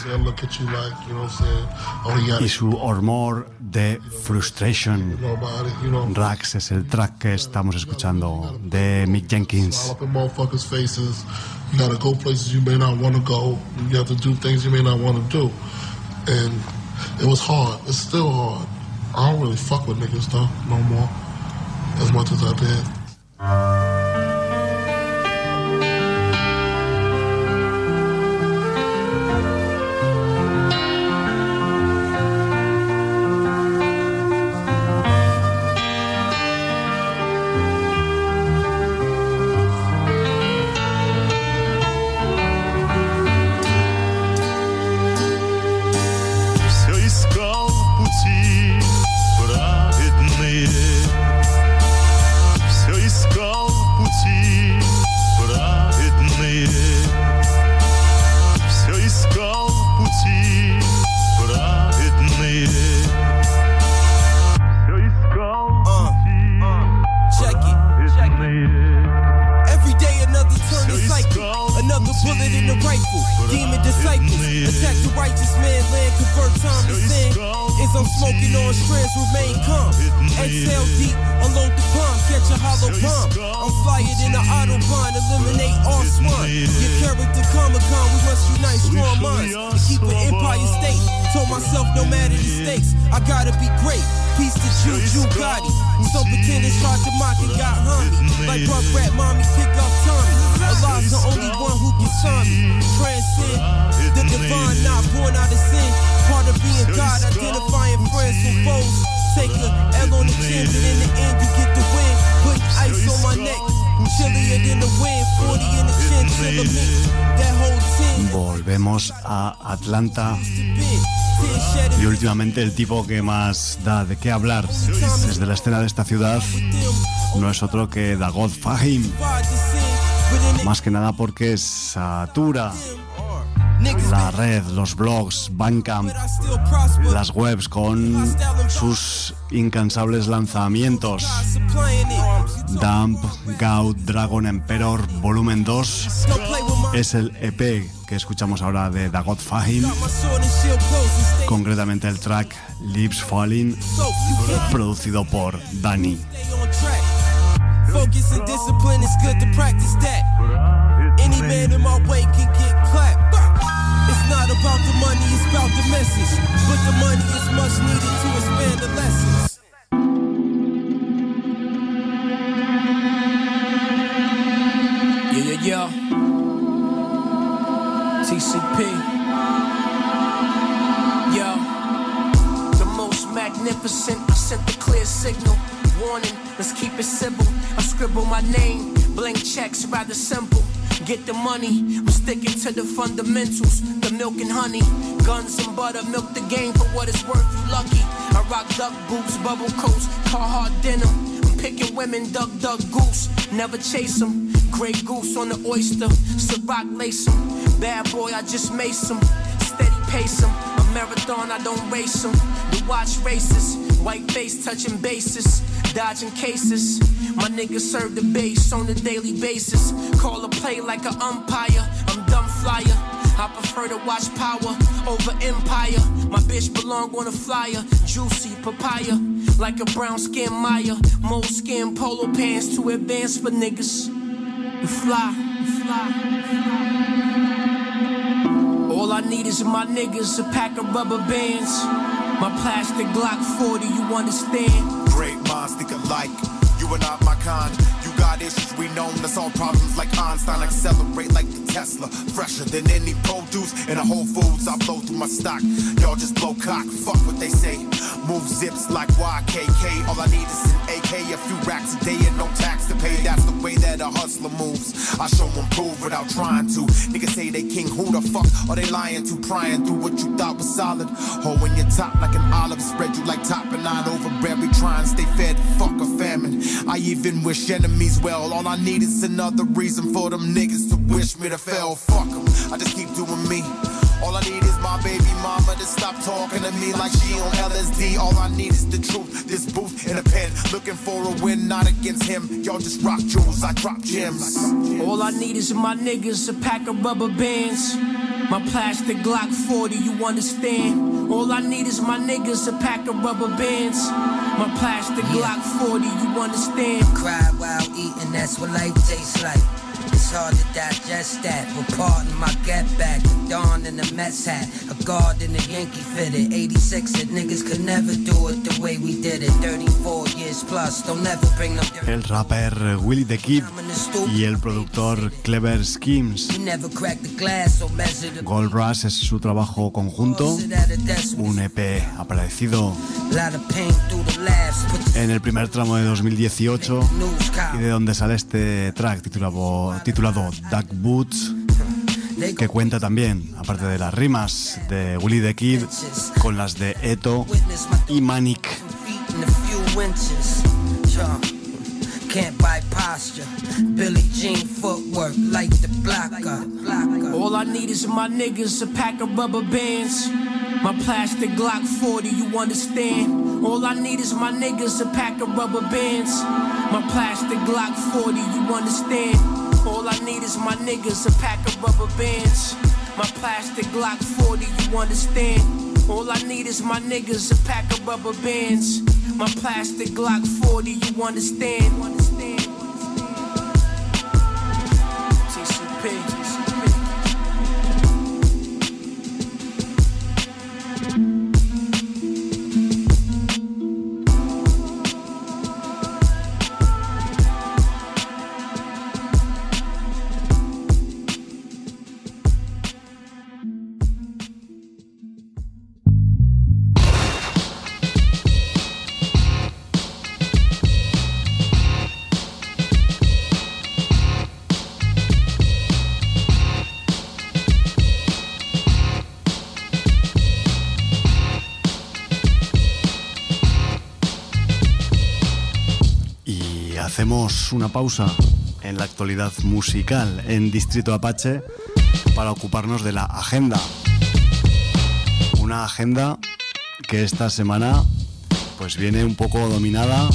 y su Hormor de Frustration. Rax es el track que estamos escuchando de Mick Jenkins. You gotta go places you may not want to go. You have to do things you may not want to do. And it was hard. It's still hard. I don't really fuck with niggas though, no more, as much as I did. Volvemos a Atlanta Y últimamente el tipo que más da de qué hablar desde la escena de esta ciudad no es otro que Dagod Fahim. Más que nada porque satura la red, los blogs, Bandcamp, las webs con sus incansables lanzamientos. Dump, Gout, Dragon Emperor Volumen 2 es el EP que escuchamos ahora de Dagod Fahim, concretamente el track Lips Falling, producido por Dani. Focus and discipline, it's good to practice that. Any man in my way can get clapped. It's not about the money, it's about the message. But the money is much needed to expand the lessons. Yeah. TCP. The most magnificent, I sent the clear signal. Warning, let's keep it civil. I scribble my name, blank checks, rather simple. Get the money, we're sticking to the fundamentals. The milk and honey, guns and butter, milk the game for what it's worth, you lucky. I rock duck boots, bubble coats, Carhartt denim. I'm picking women, duck, goose, never chase them. Grey goose on the oyster, Ciroc lace them. Bad boy, I just mace them, steady pace them. A marathon, I don't race them. The watch races, white face touching bases. Dodging cases, my niggas serve the base on a daily basis. Call a play like an umpire, I'm dumb flyer. I prefer to watch power over empire. My bitch belong on a flyer, juicy papaya. Like a brown skin Maya, moleskin polo pants too advanced for niggas. You fly. All I need is my niggas, a pack of rubber bands. My plastic Glock 40, you understand? Great minds think alike. You are not my kind. You got issues, we know them. That's all problems like Einstein. Accelerate like the Tesla. Fresher than any produce in a Whole Foods. I blow through my stock. Y'all just blow cock. Fuck what they say. Move zips like YKK. All I need is an AK. A few racks a day and no tax to pay. That's the way that a hustler moves. I show them prove without trying to. Niggas say they king. Who the fuck are they lying to? Prying through what you thought was solid. Holding your top like an olive. Spread you like top and nine over bread. We try and stay fed. Fuck a famine. I even wish enemies well. All I need is another reason for them niggas to wish me to fail. Fuck them. I just keep doing me. All I need is my baby mama to stop talking to me like she on LSD. All I need is the truth. This booth in a pen. Looking for a win, not against him. Y'all just rock jewels, I drop gems. All I need is my niggas, a pack of rubber bands. My plastic Glock 40, you understand? All I need is my niggas, a pack of rubber bands. My plastic Glock 40, you understand? Cry while eating, that's what life tastes like. It's hard to digest that, but pardon my get back. The dawn in the Mets hat, a guard in the Yankee fitted. 86 it, niggas could never do it the way we did it. 34 years plus, don't ever bring them. El rapper Willie the Kid y el productor Clever Schemes. Gold Rush es su trabajo conjunto, un EP aparecido en el primer tramo de 2018 y de donde sale este track titulado Duck Boots, que cuenta también, aparte de las rimas de Willie the Kid, con las de Eto y Manic. Can't buy posture, Billie Jean footwork like the blocker. All I need is my niggas, a pack of rubber bands. My plastic Glock 40, you understand? All I need is my niggas, a pack of rubber bands. My plastic Glock 40, you understand? All I need is my niggas, a pack of rubber bands. My plastic Glock 40, you understand? All I need is my niggas, a pack of rubber bands. My plastic Glock 40, you understand? TCP. hacemos una pausa en la actualidad musical en Distrito Apache para ocuparnos de la agenda. Una agenda que esta semana pues viene un poco dominada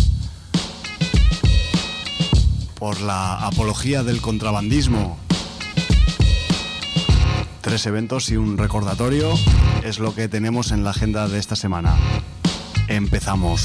por la apología del contrabandismo. 3 eventos y un recordatorio es lo que tenemos en la agenda de esta semana. Empezamos.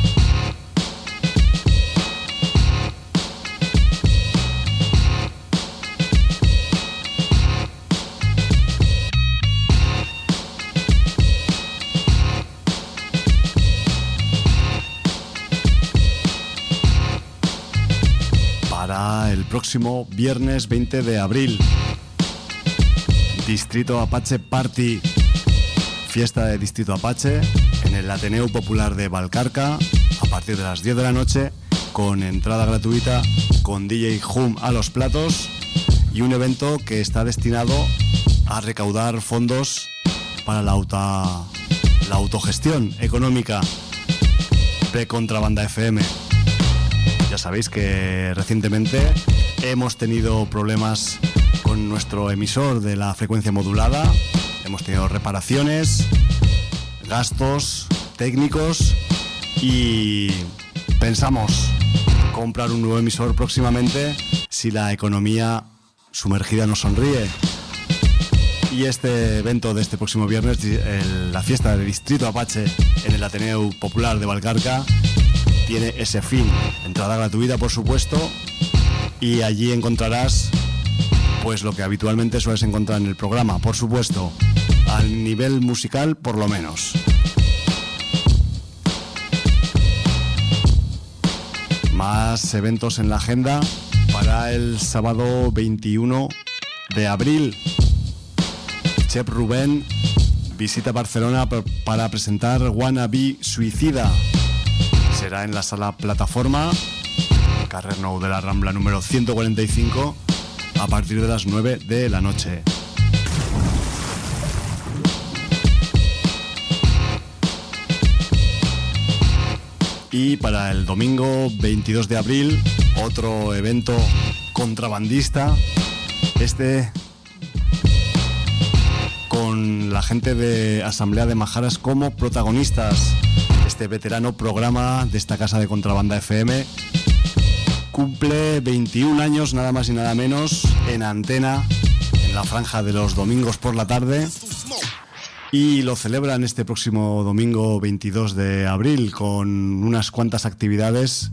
Para el próximo viernes 20 de abril, Distrito Apache Party, fiesta de Distrito Apache en el Ateneo Popular de Valcarca a partir de las 10 de la noche, con entrada gratuita, con DJ Hum a los platos y un evento que está destinado a recaudar fondos para la autogestión económica de Contrabanda FM. Ya sabéis que recientemente hemos tenido problemas con nuestro emisor de la frecuencia modulada. Hemos tenido reparaciones, gastos técnicos y pensamos comprar un nuevo emisor próximamente si la economía sumergida nos sonríe. Y este evento de este próximo viernes, la fiesta de Distrito Apache en el Ateneo Popular de Valcarca, tiene ese fin. Entrada gratuita, por supuesto, y allí encontrarás pues lo que habitualmente sueles encontrar en el programa, por supuesto, al nivel musical por lo menos. Más eventos en la agenda para el sábado 21 de abril. Chef Rubén visita Barcelona para presentar Wannabe Suicida. Será en la sala Plataforma, Carrer Nou de la Rambla número 145, a partir de las 9 de la noche. Y para el domingo 22 de abril, otro evento contrabandista, con la gente de Asamblea de Majaras como protagonistas. Este veterano programa de esta casa de Contrabanda FM cumple 21 años, nada más y nada menos, en antena, en la franja de los domingos por la tarde, y lo celebran este próximo domingo 22 de abril con unas cuantas actividades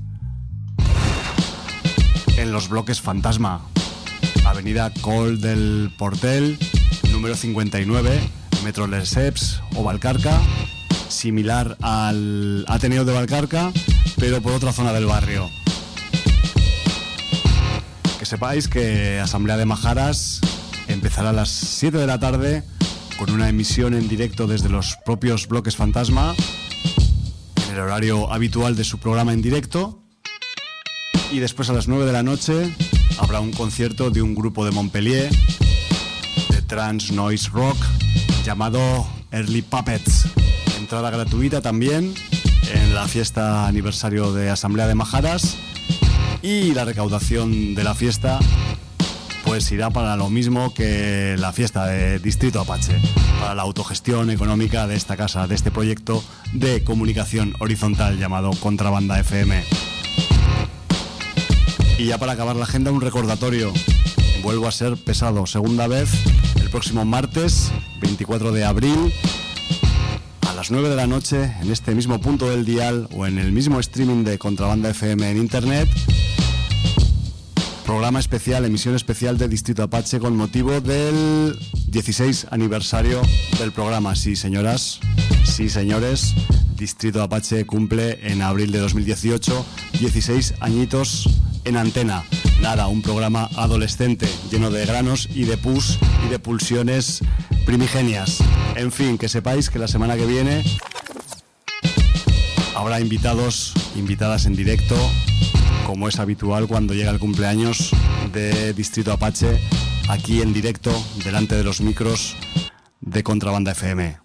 en los bloques Fantasma, Avenida Col del Portel, número 59, Metro Lesseps o Valcarca, similar al Ateneo de Valcarca, pero por otra zona del barrio. Que sepáis que Asamblea de Majaras empezará a las 7 de la tarde con una emisión en directo desde los propios bloques Fantasma, en el horario habitual de su programa en directo, y después a las 9 de la noche habrá un concierto de un grupo de Montpellier de trance noise rock llamado Early Puppets. Entrada gratuita también en la fiesta aniversario de Asamblea de Majaras, y la recaudación de la fiesta pues irá para lo mismo que la fiesta de Distrito Apache, para la autogestión económica de esta casa, de este proyecto de comunicación horizontal llamado Contrabanda FM. Y ya para acabar la agenda, un recordatorio. Vuelvo a ser pesado, segunda vez, el próximo martes 24 de abril a las 9 de la noche, en este mismo punto del dial o en el mismo streaming de Contrabanda FM en internet. Programa especial, emisión especial de Distrito Apache con motivo del 16 aniversario del programa. Sí, señoras, sí, señores, Distrito Apache cumple en abril de 2018 16 añitos en antena. Nada, un programa adolescente, lleno de granos y de pus y de pulsiones primigenias. En fin, que sepáis que la semana que viene habrá invitados, invitadas en directo, como es habitual cuando llega el cumpleaños de Distrito Apache, aquí en directo, delante de los micros de Contrabanda FM.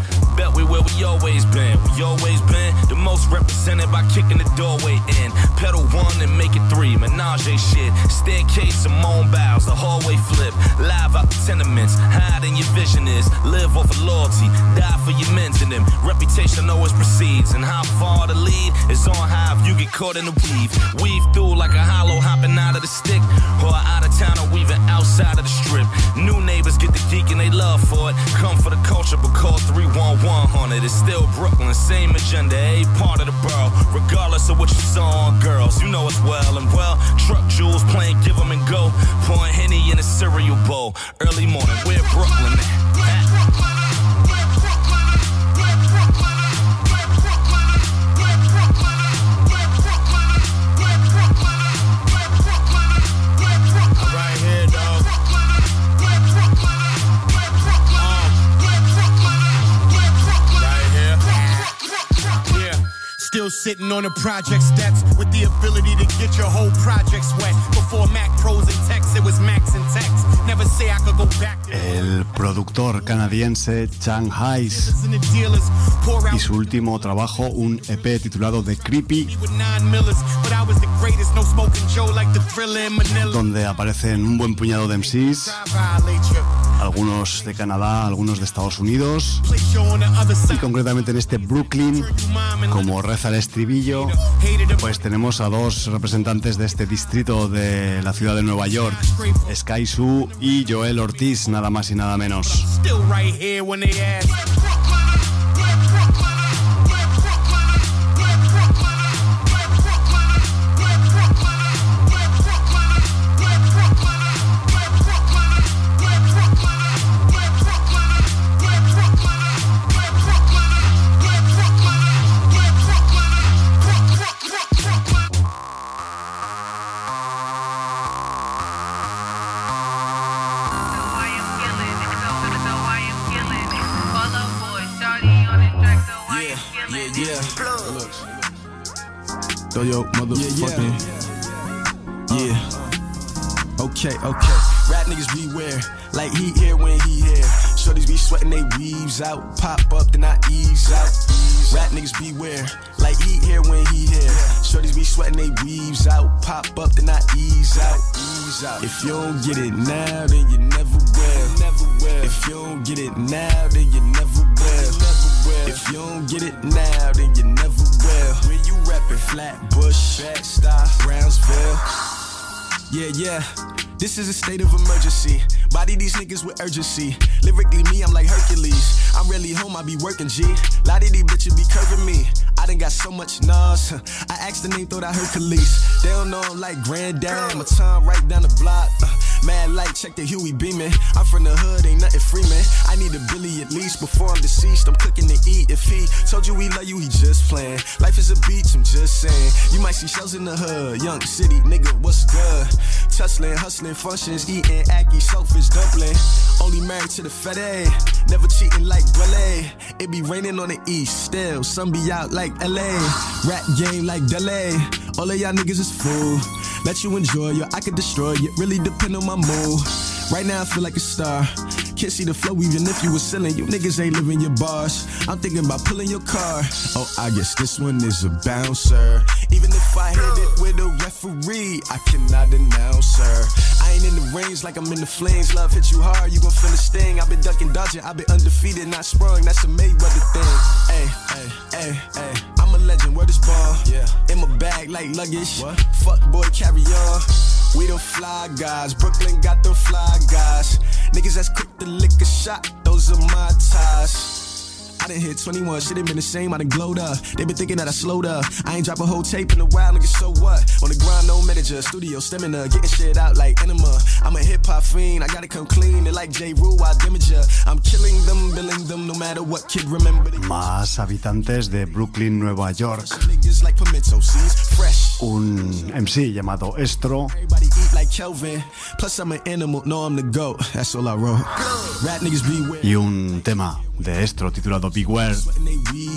Bet we where we always been. We always been the most represented by kicking the doorway in. Pedal one and make it three. Menage a shit. Staircase, Simone Biles, the hallway flip. Live out the tenements. Hide in your vision is. Live off of loyalty. Die for your men's in them. Reputation always precedes. And how far to lead is on high if you get caught in the weave. Weave through like a hollow hopping out of the stick. Or out of town or weaving outside of the strip. New neighbors get the geek and they love for it. Come for the culture but call 311 on it. It's still Brooklyn, same agenda, a part of the borough. Regardless of what you saw on girls, you know us well and well. Truck jewels playing give 'em and go. Pouring Henny in a cereal bowl. Early morning, we're Brooklyn. Still sitting on the project steps with the ability to get your whole project sweat. Before Mac Pros and Text, it was Max and Text. Never say I could go back. El productor canadiense Chang Hayes y su último trabajo, un EP titulado The Creepy, donde aparecen un buen puñado de MCs, algunos de Canadá, algunos de Estados Unidos, y concretamente en este Brooklyn, como reza el estribillo, pues tenemos a dos representantes de este distrito de la ciudad de Nueva York, Sky Sue y Joel Ortiz, nada más y nada menos. Yo, motherfucking. Yeah. Okay. Rap niggas beware. Like he here when he here. Shorties be sweating they weaves out. Pop up, then I ease out. Rap niggas beware. Like he here when he here. Shorties be sweating they weaves out. Pop up, then I ease out. If you don't get it now, then you never will. If you don't get it now, then you never will. If you don't get it now, then you never will. Where you reppin'? Flatbush, Bed-Stuy, Brownsville. Yeah. This is a state of emergency. Body these niggas with urgency. Lyrically me, I'm like Hercules. I'm rarely home, I be working G. Lot of these bitches be curving me. I done got so much NAS. I asked the name, thought I Hercules. They don't know I'm like Granddad. My time right down the block. Mad light, check the Huey beaming. I'm from the hood, ain't nothing free, man. I need a Billy at least before I'm deceased. I'm cooking to eat. If he told you he love you, he just playing. Life is a beach, I'm just saying. You might see shells in the hood. Young city, nigga, what's good? Tussling, hustling, functions, eating ackee, soulfish dumpling. Only married to the fede. Never cheating like Gwele. It be raining on the east, still sun be out like LA. Rap game like Delay. All of y'all niggas is fool. Let you enjoy you, I could destroy you. Really depend on my mood. Right now I feel like a star. Can't see the flow even if you was selling. You niggas ain't living your bars. I'm thinking about pulling your car. Oh, I guess this one is a bouncer. Even if I hit it with a referee, I cannot announce her. I ain't in the range like I'm in the flames. Love hit you hard, you gon' feel the sting. I've been ducking, dodging, I've been undefeated, not sprung. That's a Mayweather thing. Hey, I'm a legend, word is born. Yeah. In my bag like luggage. What? Fuck boy, carry on. We the fly guys, Brooklyn got them fly guys. Niggas that's quick to lick a shot, those are my ties. I done hit 21, shit ain't been the same, I done glowed up. They been thinking that I slowed up. I ain't drop a whole tape in a while, niggas, so what? On the grind, no manager, studio stamina, getting shit out like enema. I'm a hip-hop fiend, I gotta come clean. They like J. Rule, I damage ya. I'm killing them, billing them, no matter what kid remember. Más habitantes de Brooklyn, Nueva York. Un MC llamado Estro y un tema de Estro titulado Beware,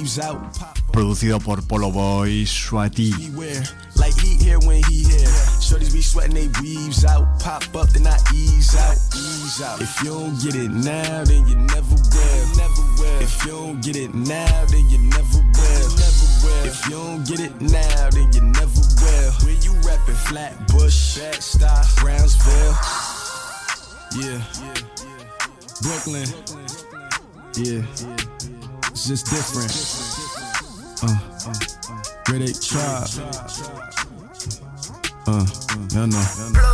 producido por Polo Boy Swati. Shorties be sweating they weaves out. Pop up, then I ease out. Ease out. If you don't get it now, then you never will. Never will. If you don't get it now, then you never will. Never will. If you don't get it now, then you never will. Where you reppin'? Flatbush, Bed-Stuy, Brownsville. Yeah. Brooklyn. Yeah. It's just different. Where they try. Y'all know.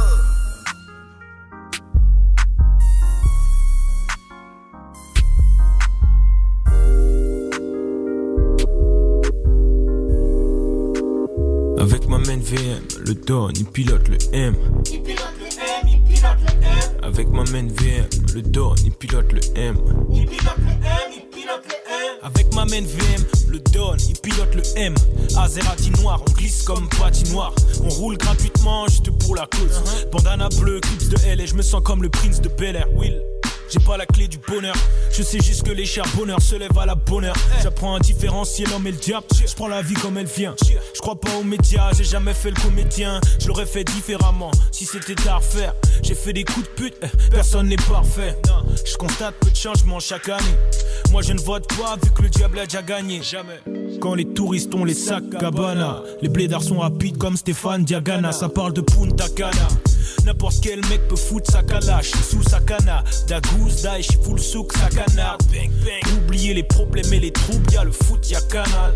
Avec ma main VM, le Don, il pilote le M. Il pilote le M, il pilote le M. Avec ma main VM, le Don, il pilote le M. Il pilote le M, il pilote le M. Avec ma main VM, le Don, il pilote le M. Azerati noir, on glisse comme patinoire. On roule gratuitement juste pour la cause. Bandana bleu, clips de L et je me sens comme le prince de Bel-Air. Will. J'ai pas la clé du bonheur, je sais juste que les charbonneurs se lèvent à la bonne heure. J'apprends à différencier l'homme et le diable, je prends la vie comme elle vient. Je crois pas aux médias, j'ai jamais fait le comédien. Je l'aurais fait différemment, si c'était à refaire. J'ai fait des coups de pute, personne n'est parfait. Je constate peu de changements chaque année. Moi je ne vote pas vu que le diable a déjà gagné. Jamais. Quand les touristes ont les sacs Gabbana, les blédards sont rapides comme Stéphane Diagana. Ça parle de Punta Cana. N'importe quel mec peut foutre sa calache sous sa cana. Dagouz, Daesh, full souk, sa canard. Bang bang. Oubliez les problèmes et les troubles, y'a le foot, y'a Canal.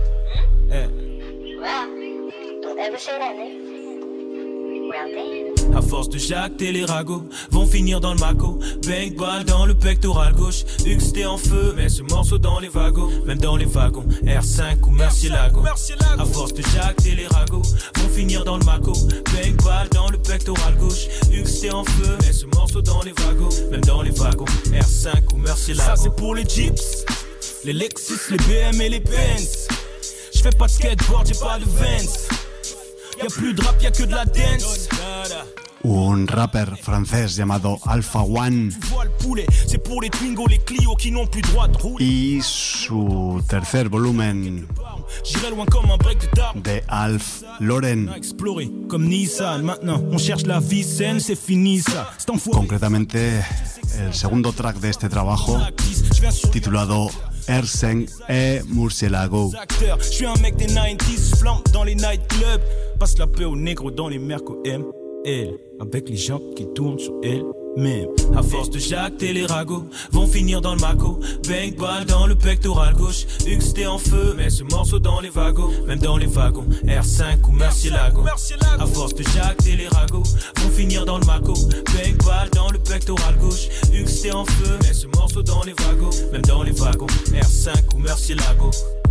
Don't ever say that, nigga. À force de jacter les ragots vont finir dans le maco. Bang ball dans le pectoral gauche. Hux t'es en feu, mets ce morceau dans les wagons. Même dans les wagons, R5 ou Murcielago. À force de jacter les ragots vont finir dans le maco. Bang ball dans le pectoral gauche. Hux t'es en feu, mets ce morceau dans les wagons. Même dans les wagons, R5 ou Murcielago. Ça c'est pour les Jeeps, les Lexus, les BM et les Benz. J'fais pas de skateboard, j'ai pas de Vans. Y'a plus de rap, y'a que de la dance. Un rapper francés llamado Alpha One y su tercer volumen de Alf Lauren. Concretamente el segundo track de este trabajo, titulado Erseng et Murcielago. Je suis un mec des 90s, flambe dans les nightclubs. Passe la paix aux négros dans les mercos M. Elle, avec les gens qui tournent sur elle même. À force de jacter les ragots vont finir dans le maco. Bang ball dans le pectoral gauche. Hux t'es en feu, mets ce morceau dans les wagons. Même dans les wagons, R5 ou Murcielago. À force de jacter les ragots vont finir dans le maco. Bang ball dans le pectoral gauche. Hux t'es en feu, mets ce morceau dans les wagons. Même dans les wagons, R5 ou Murcielago.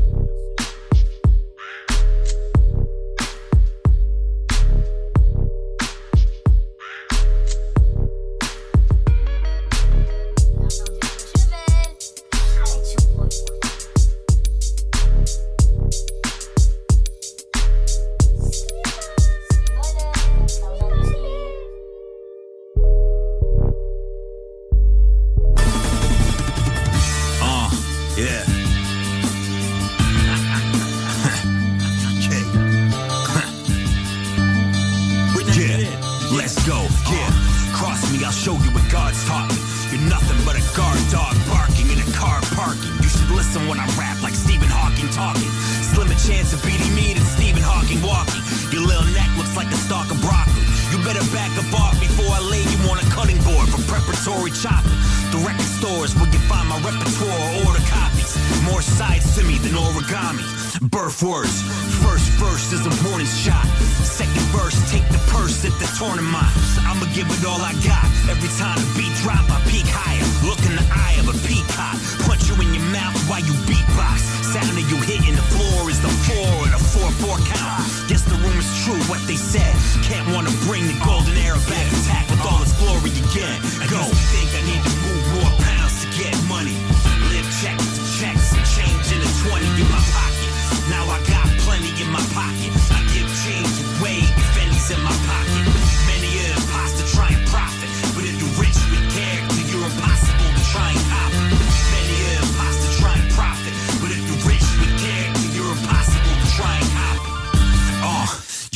Words. First verse is a warning shot. Second verse, take the purse at the tournament. I'ma give it all I got. Every time the beat drop, I peak higher. Look in the eye of a peacock. Punch you in your mouth while you beatbox. Sound of you hitting the floor is the 4 and a 4-4 count. Guess the rumor's true, what they said. Can't wanna bring the golden era back intact with all its glory again. Go. I used to think I need to move more pounds to get money. Live checks to checks and change in a 20 in my pocket. Now I got plenty in my pocket. I give change away if any's in my pocket. Many of them pasta try and profit, but if you're rich with character, you're impossible to try and copy. Many of them pasta try and profit, but if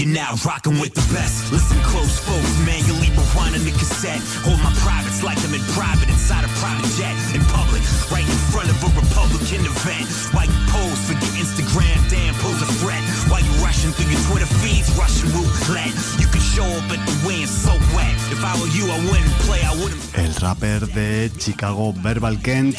you're now rocking with the best. Listen close, folks, manually rewinding the cassette. Hold my privates like I'm in private inside a private jet. In public, right in front of a Republican event. Why you pose for your Instagram, damn, pose a threat. Why you rushing through your Twitter feeds, Russian roulette. You can show up at the weigh-in so wet. If I were you, I wouldn't play, I wouldn't. El rapper de Chicago, Verbal Kent,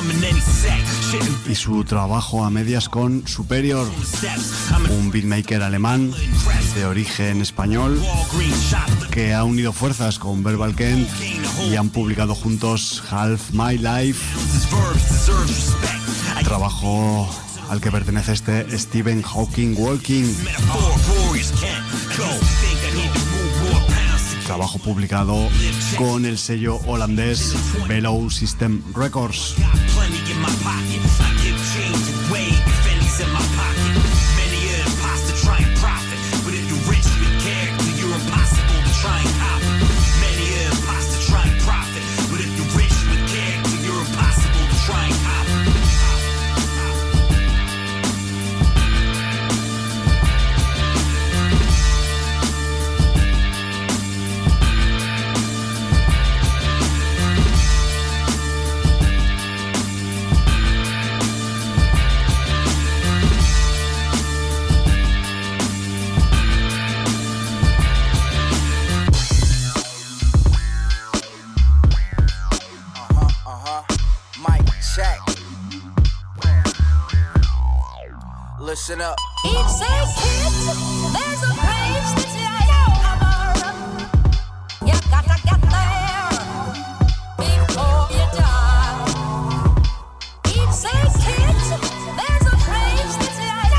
y su trabajo a medias con Superior, un beatmaker alemán de origen español que ha unido fuerzas con Verbal Kent y han publicado juntos Half My Life, trabajo al que pertenece este Stephen Hawking Walking, trabajo publicado con el sello holandés Bellow System Records. Listen up. It says hit, there's a place that you know. You gotta get there before you die. It says hit, there's a place that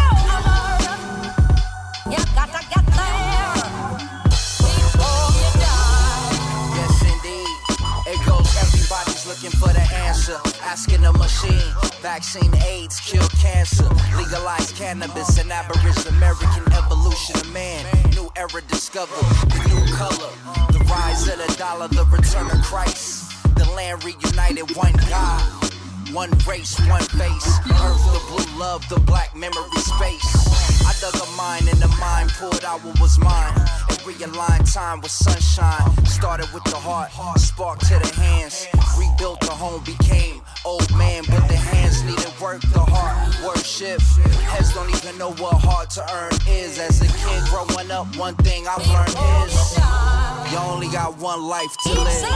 you know. You gotta get there before you die. Yes, indeed. It goes, everybody's looking for the answer. Asking the machine. Vaccine AIDS, cure cancer. Legalize cannabis and abolish American evolution of man. New era discovered, the new color. The rise of the dollar, the return of Christ. The land reunited, one God. One race, one face. Earth, the blue love, the black memory space. I dug a mine and the mine poured out what was mine. And realigned time with sunshine. Started with the heart, spark to the hands. Rebuilt the home, became old man, but the hands needed work, the heart, worship. Heads don't even know what hard to earn is. As a kid growing up, one thing I've learned is you only got one life to live. There's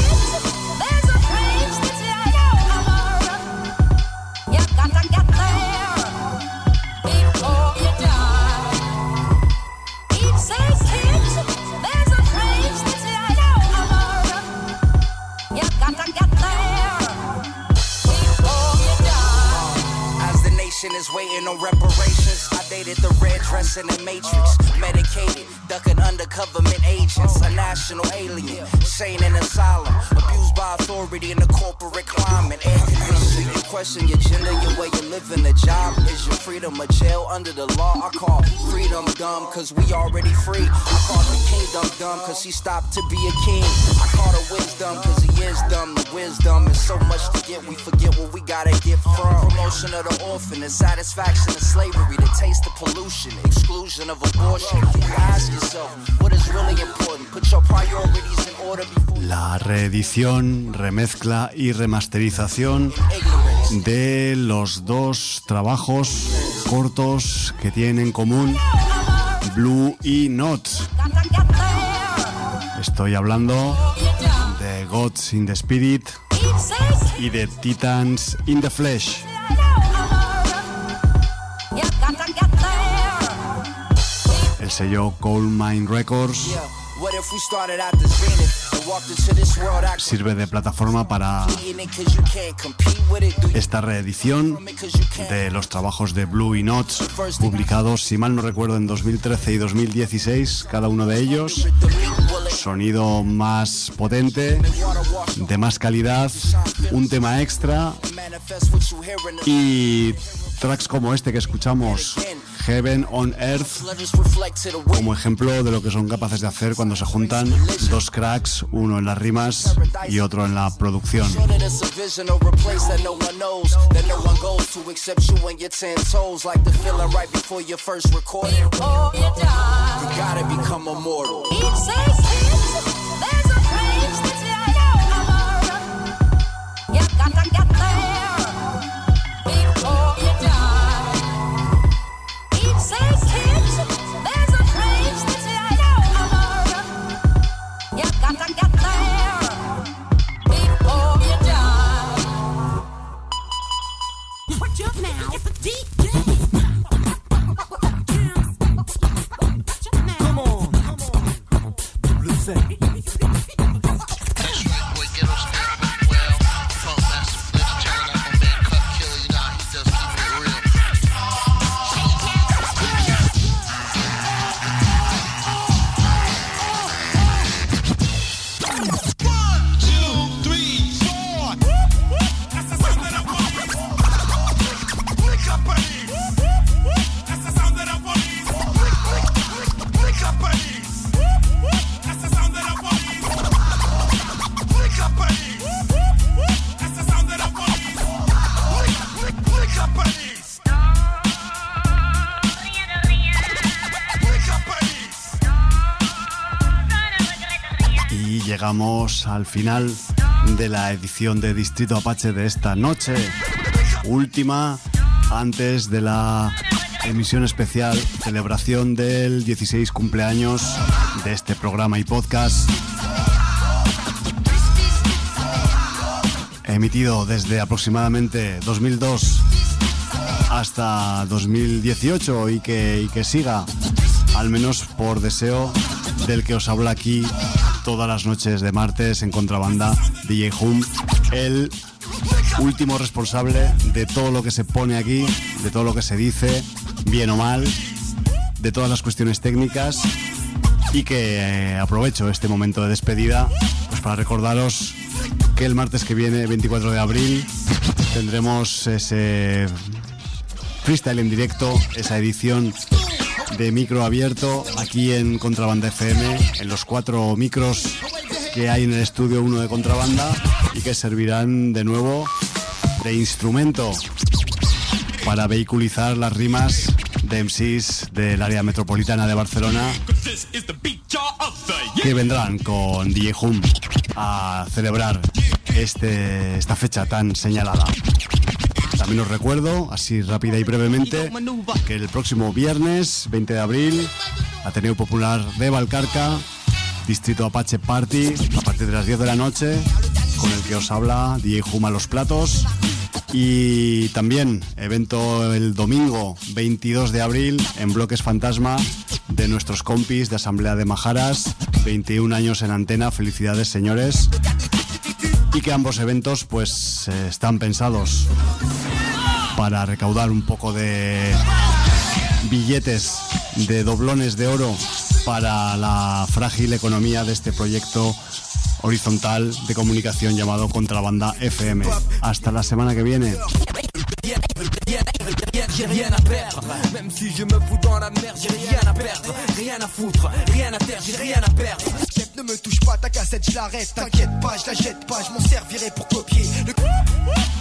a place that you know. You gotta get there before you die. It says hit, there's a place that you know. You gotta get there before you die. As the nation is waiting on reparations, I dated the red dress in the Matrix. Medicated, ducking under government agents. A national alien, sane in asylum. Abused by authority in the corporate climate. Air conditioning, you question your gender, your way you live in the job. Is your freedom a jail under the law? I call freedom dumb, cause we already free. I call the kingdom dumb, cause he stopped to be a king. I call the wisdom, cause he is dumb. The wisdom is so much to get, we forget what we gotta get from. Promotion of the orphan, the satisfaction of slavery, the taste of pollution, exclusion of abortion. You ask yourself, what is really important? Put your priorities in order before. La reedición, remezcla y remasterización de los dos trabajos cortos que tienen en común Blue y Not. Estoy hablando de Gods in the Spirit y de Titans in the Flesh. El sello Coal Mine Records sirve de plataforma para esta reedición de los trabajos de Blue y Not, publicados, si mal no recuerdo, en 2013 y 2016, cada uno de ellos. Sonido más potente, de más calidad, un tema extra y tracks como este que escuchamos Heaven on Earth, como ejemplo de lo que son capaces de hacer cuando se juntan dos cracks, uno en las rimas y otro en la producción. Llegamos al final de la edición de Distrito Apache de esta noche, última antes de la emisión especial, celebración del 16 cumpleaños de este programa y podcast, emitido desde aproximadamente 2002 hasta 2018 y que siga, al menos por deseo del que os habla aquí todas las noches de martes en Contrabanda, DJ Hum, el último responsable de todo lo que se pone aquí, de todo lo que se dice, bien o mal, de todas las cuestiones técnicas, y que aprovecho este momento de despedida pues para recordaros que el martes que viene, 24 de abril, tendremos ese freestyle en directo, esa edición de micro abierto aquí en Contrabanda FM, en los 4 micros que hay en el estudio 1 de Contrabanda y que servirán de nuevo de instrumento para vehiculizar las rimas de MCs del área metropolitana de Barcelona que vendrán con DJ Hum a celebrar esta fecha tan señalada. También os recuerdo, así rápida y brevemente, que el próximo viernes 20 de abril, Ateneo Popular de Valcarca, Distrito Apache Party, a partir de las 10 de la noche, con el que os habla DJ Hum a los platos. Y también evento el domingo 22 de abril en Bloques Fantasma de nuestros compis de Asamblea de Majaras, 21 años en antena, felicidades señores. Y que ambos eventos pues están pensados para recaudar un poco de billetes, de doblones de oro para la frágil economía de este proyecto horizontal de comunicación llamado Contrabanda FM. Hasta la semana que viene. J'ai rien à perdre, même si je me fous dans la merde, j'ai rien à perdre, rien à foutre, rien à taire, j'ai rien à perdre. Chef, ne me touche pas, ta cassette je l'arrête, t'inquiète pas, je la jette pas, je m'en servirai pour copier.